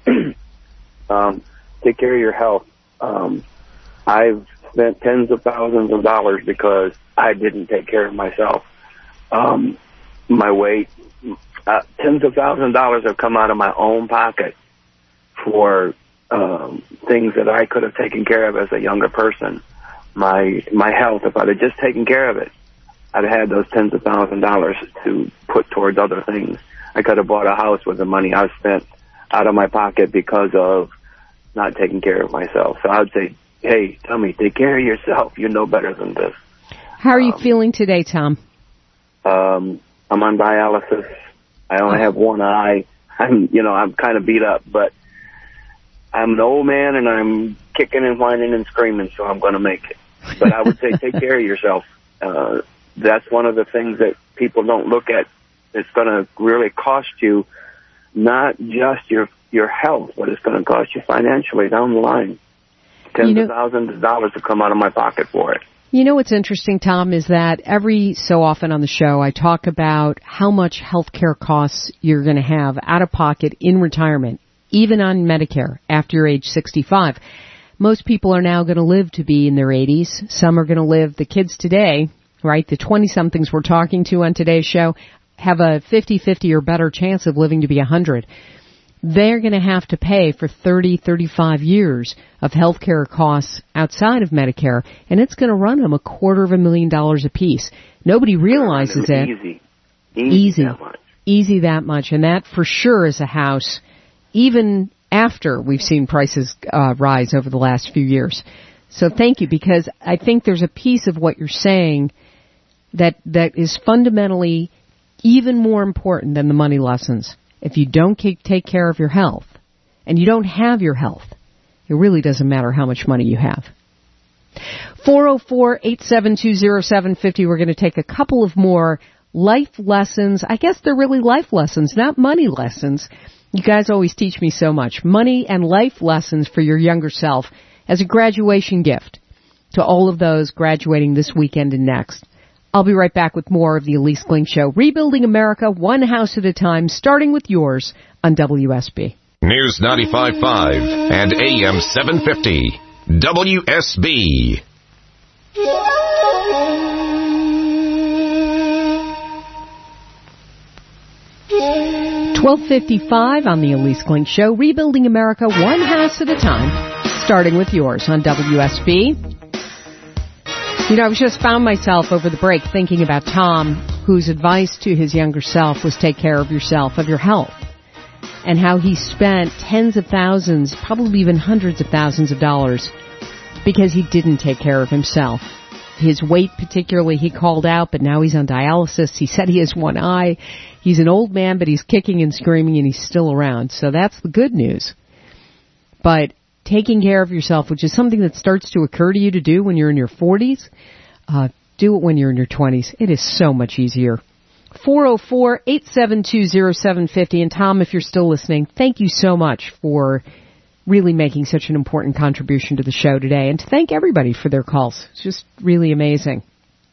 Take care of your health. I've spent tens of thousands of dollars because I didn't take care of myself. My weight, tens of thousands of dollars have come out of my own pocket for things that I could have taken care of as a younger person. My health, if I'd have just taken care of it, I'd have had those tens of thousands of dollars to put towards other things. I could have bought a house with the money I spent out of my pocket because of not taking care of myself. So I would say, hey, Tommy, take care of yourself. You know better than this. How are you feeling today, Tom? I'm on dialysis. I only have one eye. I'm kind of beat up, but I'm an old man and I'm kicking and whining and screaming, so I'm going to make it. But I would say take care of yourself. That's one of the things that people don't look at. It's going to really cost you not just your health, but it's going to cost you financially down the line. Tens of thousands of dollars have come out of my pocket for it. You know what's interesting, Tom, is that every so often on the show I talk about how much health care costs you're going to have out of pocket in retirement, even on Medicare after you're age 65. Most people are now going to live to be in their 80s. Some are going to live, the kids today, right, the 20-somethings we're talking to on today's show, have a 50-50 or better chance of living to be 100. They're going to have to pay for 30, 35 years of health care costs outside of Medicare, and it's going to run them $250,000 apiece. Nobody realizes it. Easy that much, and that for sure is a house, even after we've seen prices rise over the last few years. So thank you, because I think there's a piece of what you're saying that is fundamentally even more important than the money lessons. If you don't take care of your health, and you don't have your health, it really doesn't matter how much money you have. 404-872-0750. We're going to take a couple of more life lessons. I guess they're really life lessons, not money lessons. You guys always teach me so much. Money and life lessons for your younger self as a graduation gift to all of those graduating this weekend and next. I'll be right back with more of the Elise Glink Show. Rebuilding America, one house at a time, starting with yours on WSB. News 95.5 and AM 750. WSB. 12:55 on the Elise Glink Show. Rebuilding America, one house at a time, starting with yours on WSB. You know, I just found myself over the break thinking about Tom, whose advice to his younger self was take care of yourself, of your health, and how he spent tens of thousands, probably even hundreds of thousands of dollars because he didn't take care of himself. His weight particularly he called out, but now he's on dialysis. He said he has one eye. He's an old man, but he's kicking and screaming and he's still around. So that's the good news. But taking care of yourself, which is something that starts to occur to you to do when you're in your 40s, do it when you're in your 20s. It is so much easier. 404-872-0750. And Tom, if you're still listening, thank you so much for really making such an important contribution to the show today. And to thank everybody for their calls. It's just really amazing.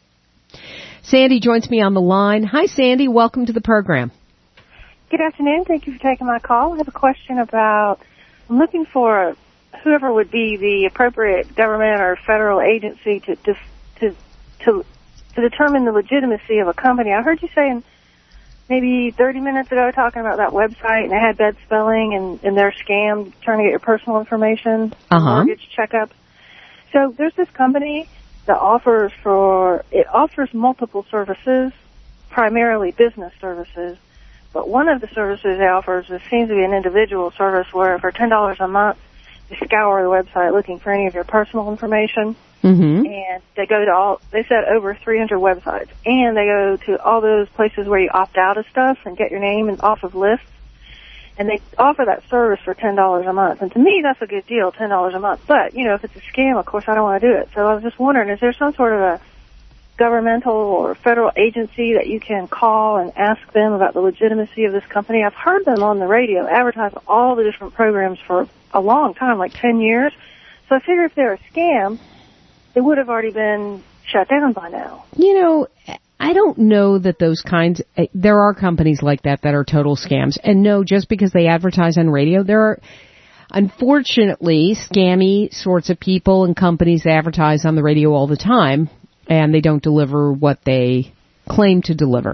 Sandy joins me on the line. Hi, Sandy. Welcome to the program. Good afternoon. Thank you for taking my call. I have a question about, I'm looking for whoever would be the appropriate government or federal agency to determine the legitimacy of a company. I heard you saying maybe 30 minutes ago talking about that website, and it had bad spelling, and their scam trying to get your personal information, mortgage checkup. So there's this company that offers multiple services, primarily business services, but one of the services it offers seems to be an individual service where for $10 a month, you scour the website looking for any of your personal information. Mm-hmm. And they go to they said over 300 websites, and they go to all those places where you opt out of stuff and get your name off of lists, and they offer that service for $10 a month. And to me, that's a good deal, $10 a month. But, you know, if it's a scam, of course, I don't want to do it. So I was just wondering, is there some sort of a governmental or federal agency that you can call and ask them about the legitimacy of this company? I've heard them on the radio advertise all the different programs for a long time, like 10 years. So I figure if they're a scam, they would have already been shut down by now. You know, I don't know that those kinds, there are companies like that are total scams. And no, just because they advertise on radio, there are, unfortunately, scammy sorts of people and companies that advertise on the radio all the time, and they don't deliver what they claim to deliver.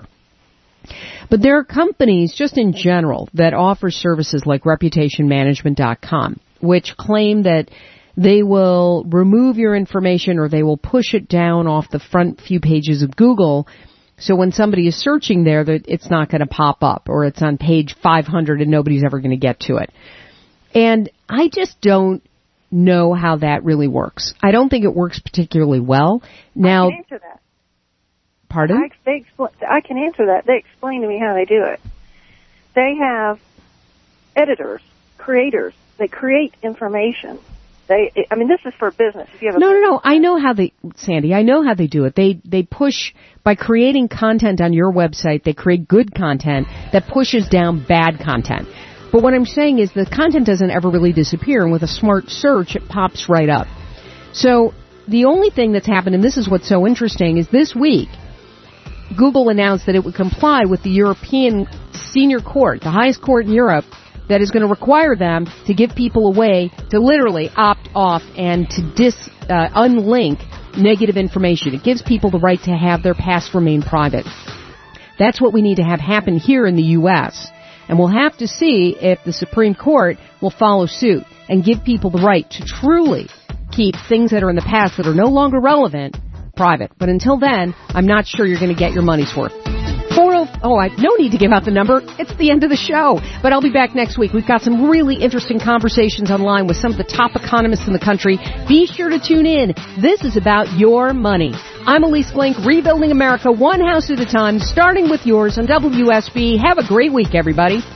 But there are companies, just in general, that offer services like ReputationManagement.com, which claim that they will remove your information or they will push it down off the front few pages of Google, so when somebody is searching there, that it's not going to pop up, or it's on page 500 and nobody's ever going to get to it. And I just don't know how that really works. I don't think it works particularly well. Now, I can answer that. Pardon? I can answer that. They explain to me how they do it. They have editors, creators. They create information. This is for business. If you have No. I know how Sandy, I know how they do it. They push, by creating content on your website, they create good content that pushes down bad content. But what I'm saying is the content doesn't ever really disappear, and with a smart search, it pops right up. So the only thing that's happened, and this is what's so interesting, is this week, Google announced that it would comply with the European Senior Court, the highest court in Europe, that is going to require them to give people a way to literally opt off and to unlink negative information. It gives people the right to have their past remain private. That's what we need to have happen here in the U.S. And we'll have to see if the Supreme Court will follow suit and give people the right to truly keep things that are in the past that are no longer relevant private. But until then, I'm not sure you're going to get your money's worth. no need to give out the number. It's the end of the show. But I'll be back next week. We've got some really interesting conversations online with some of the top economists in the country. Be sure to tune in. This is about your money. I'm Elise Blink, rebuilding America one house at a time, starting with yours on WSB. Have a great week, everybody.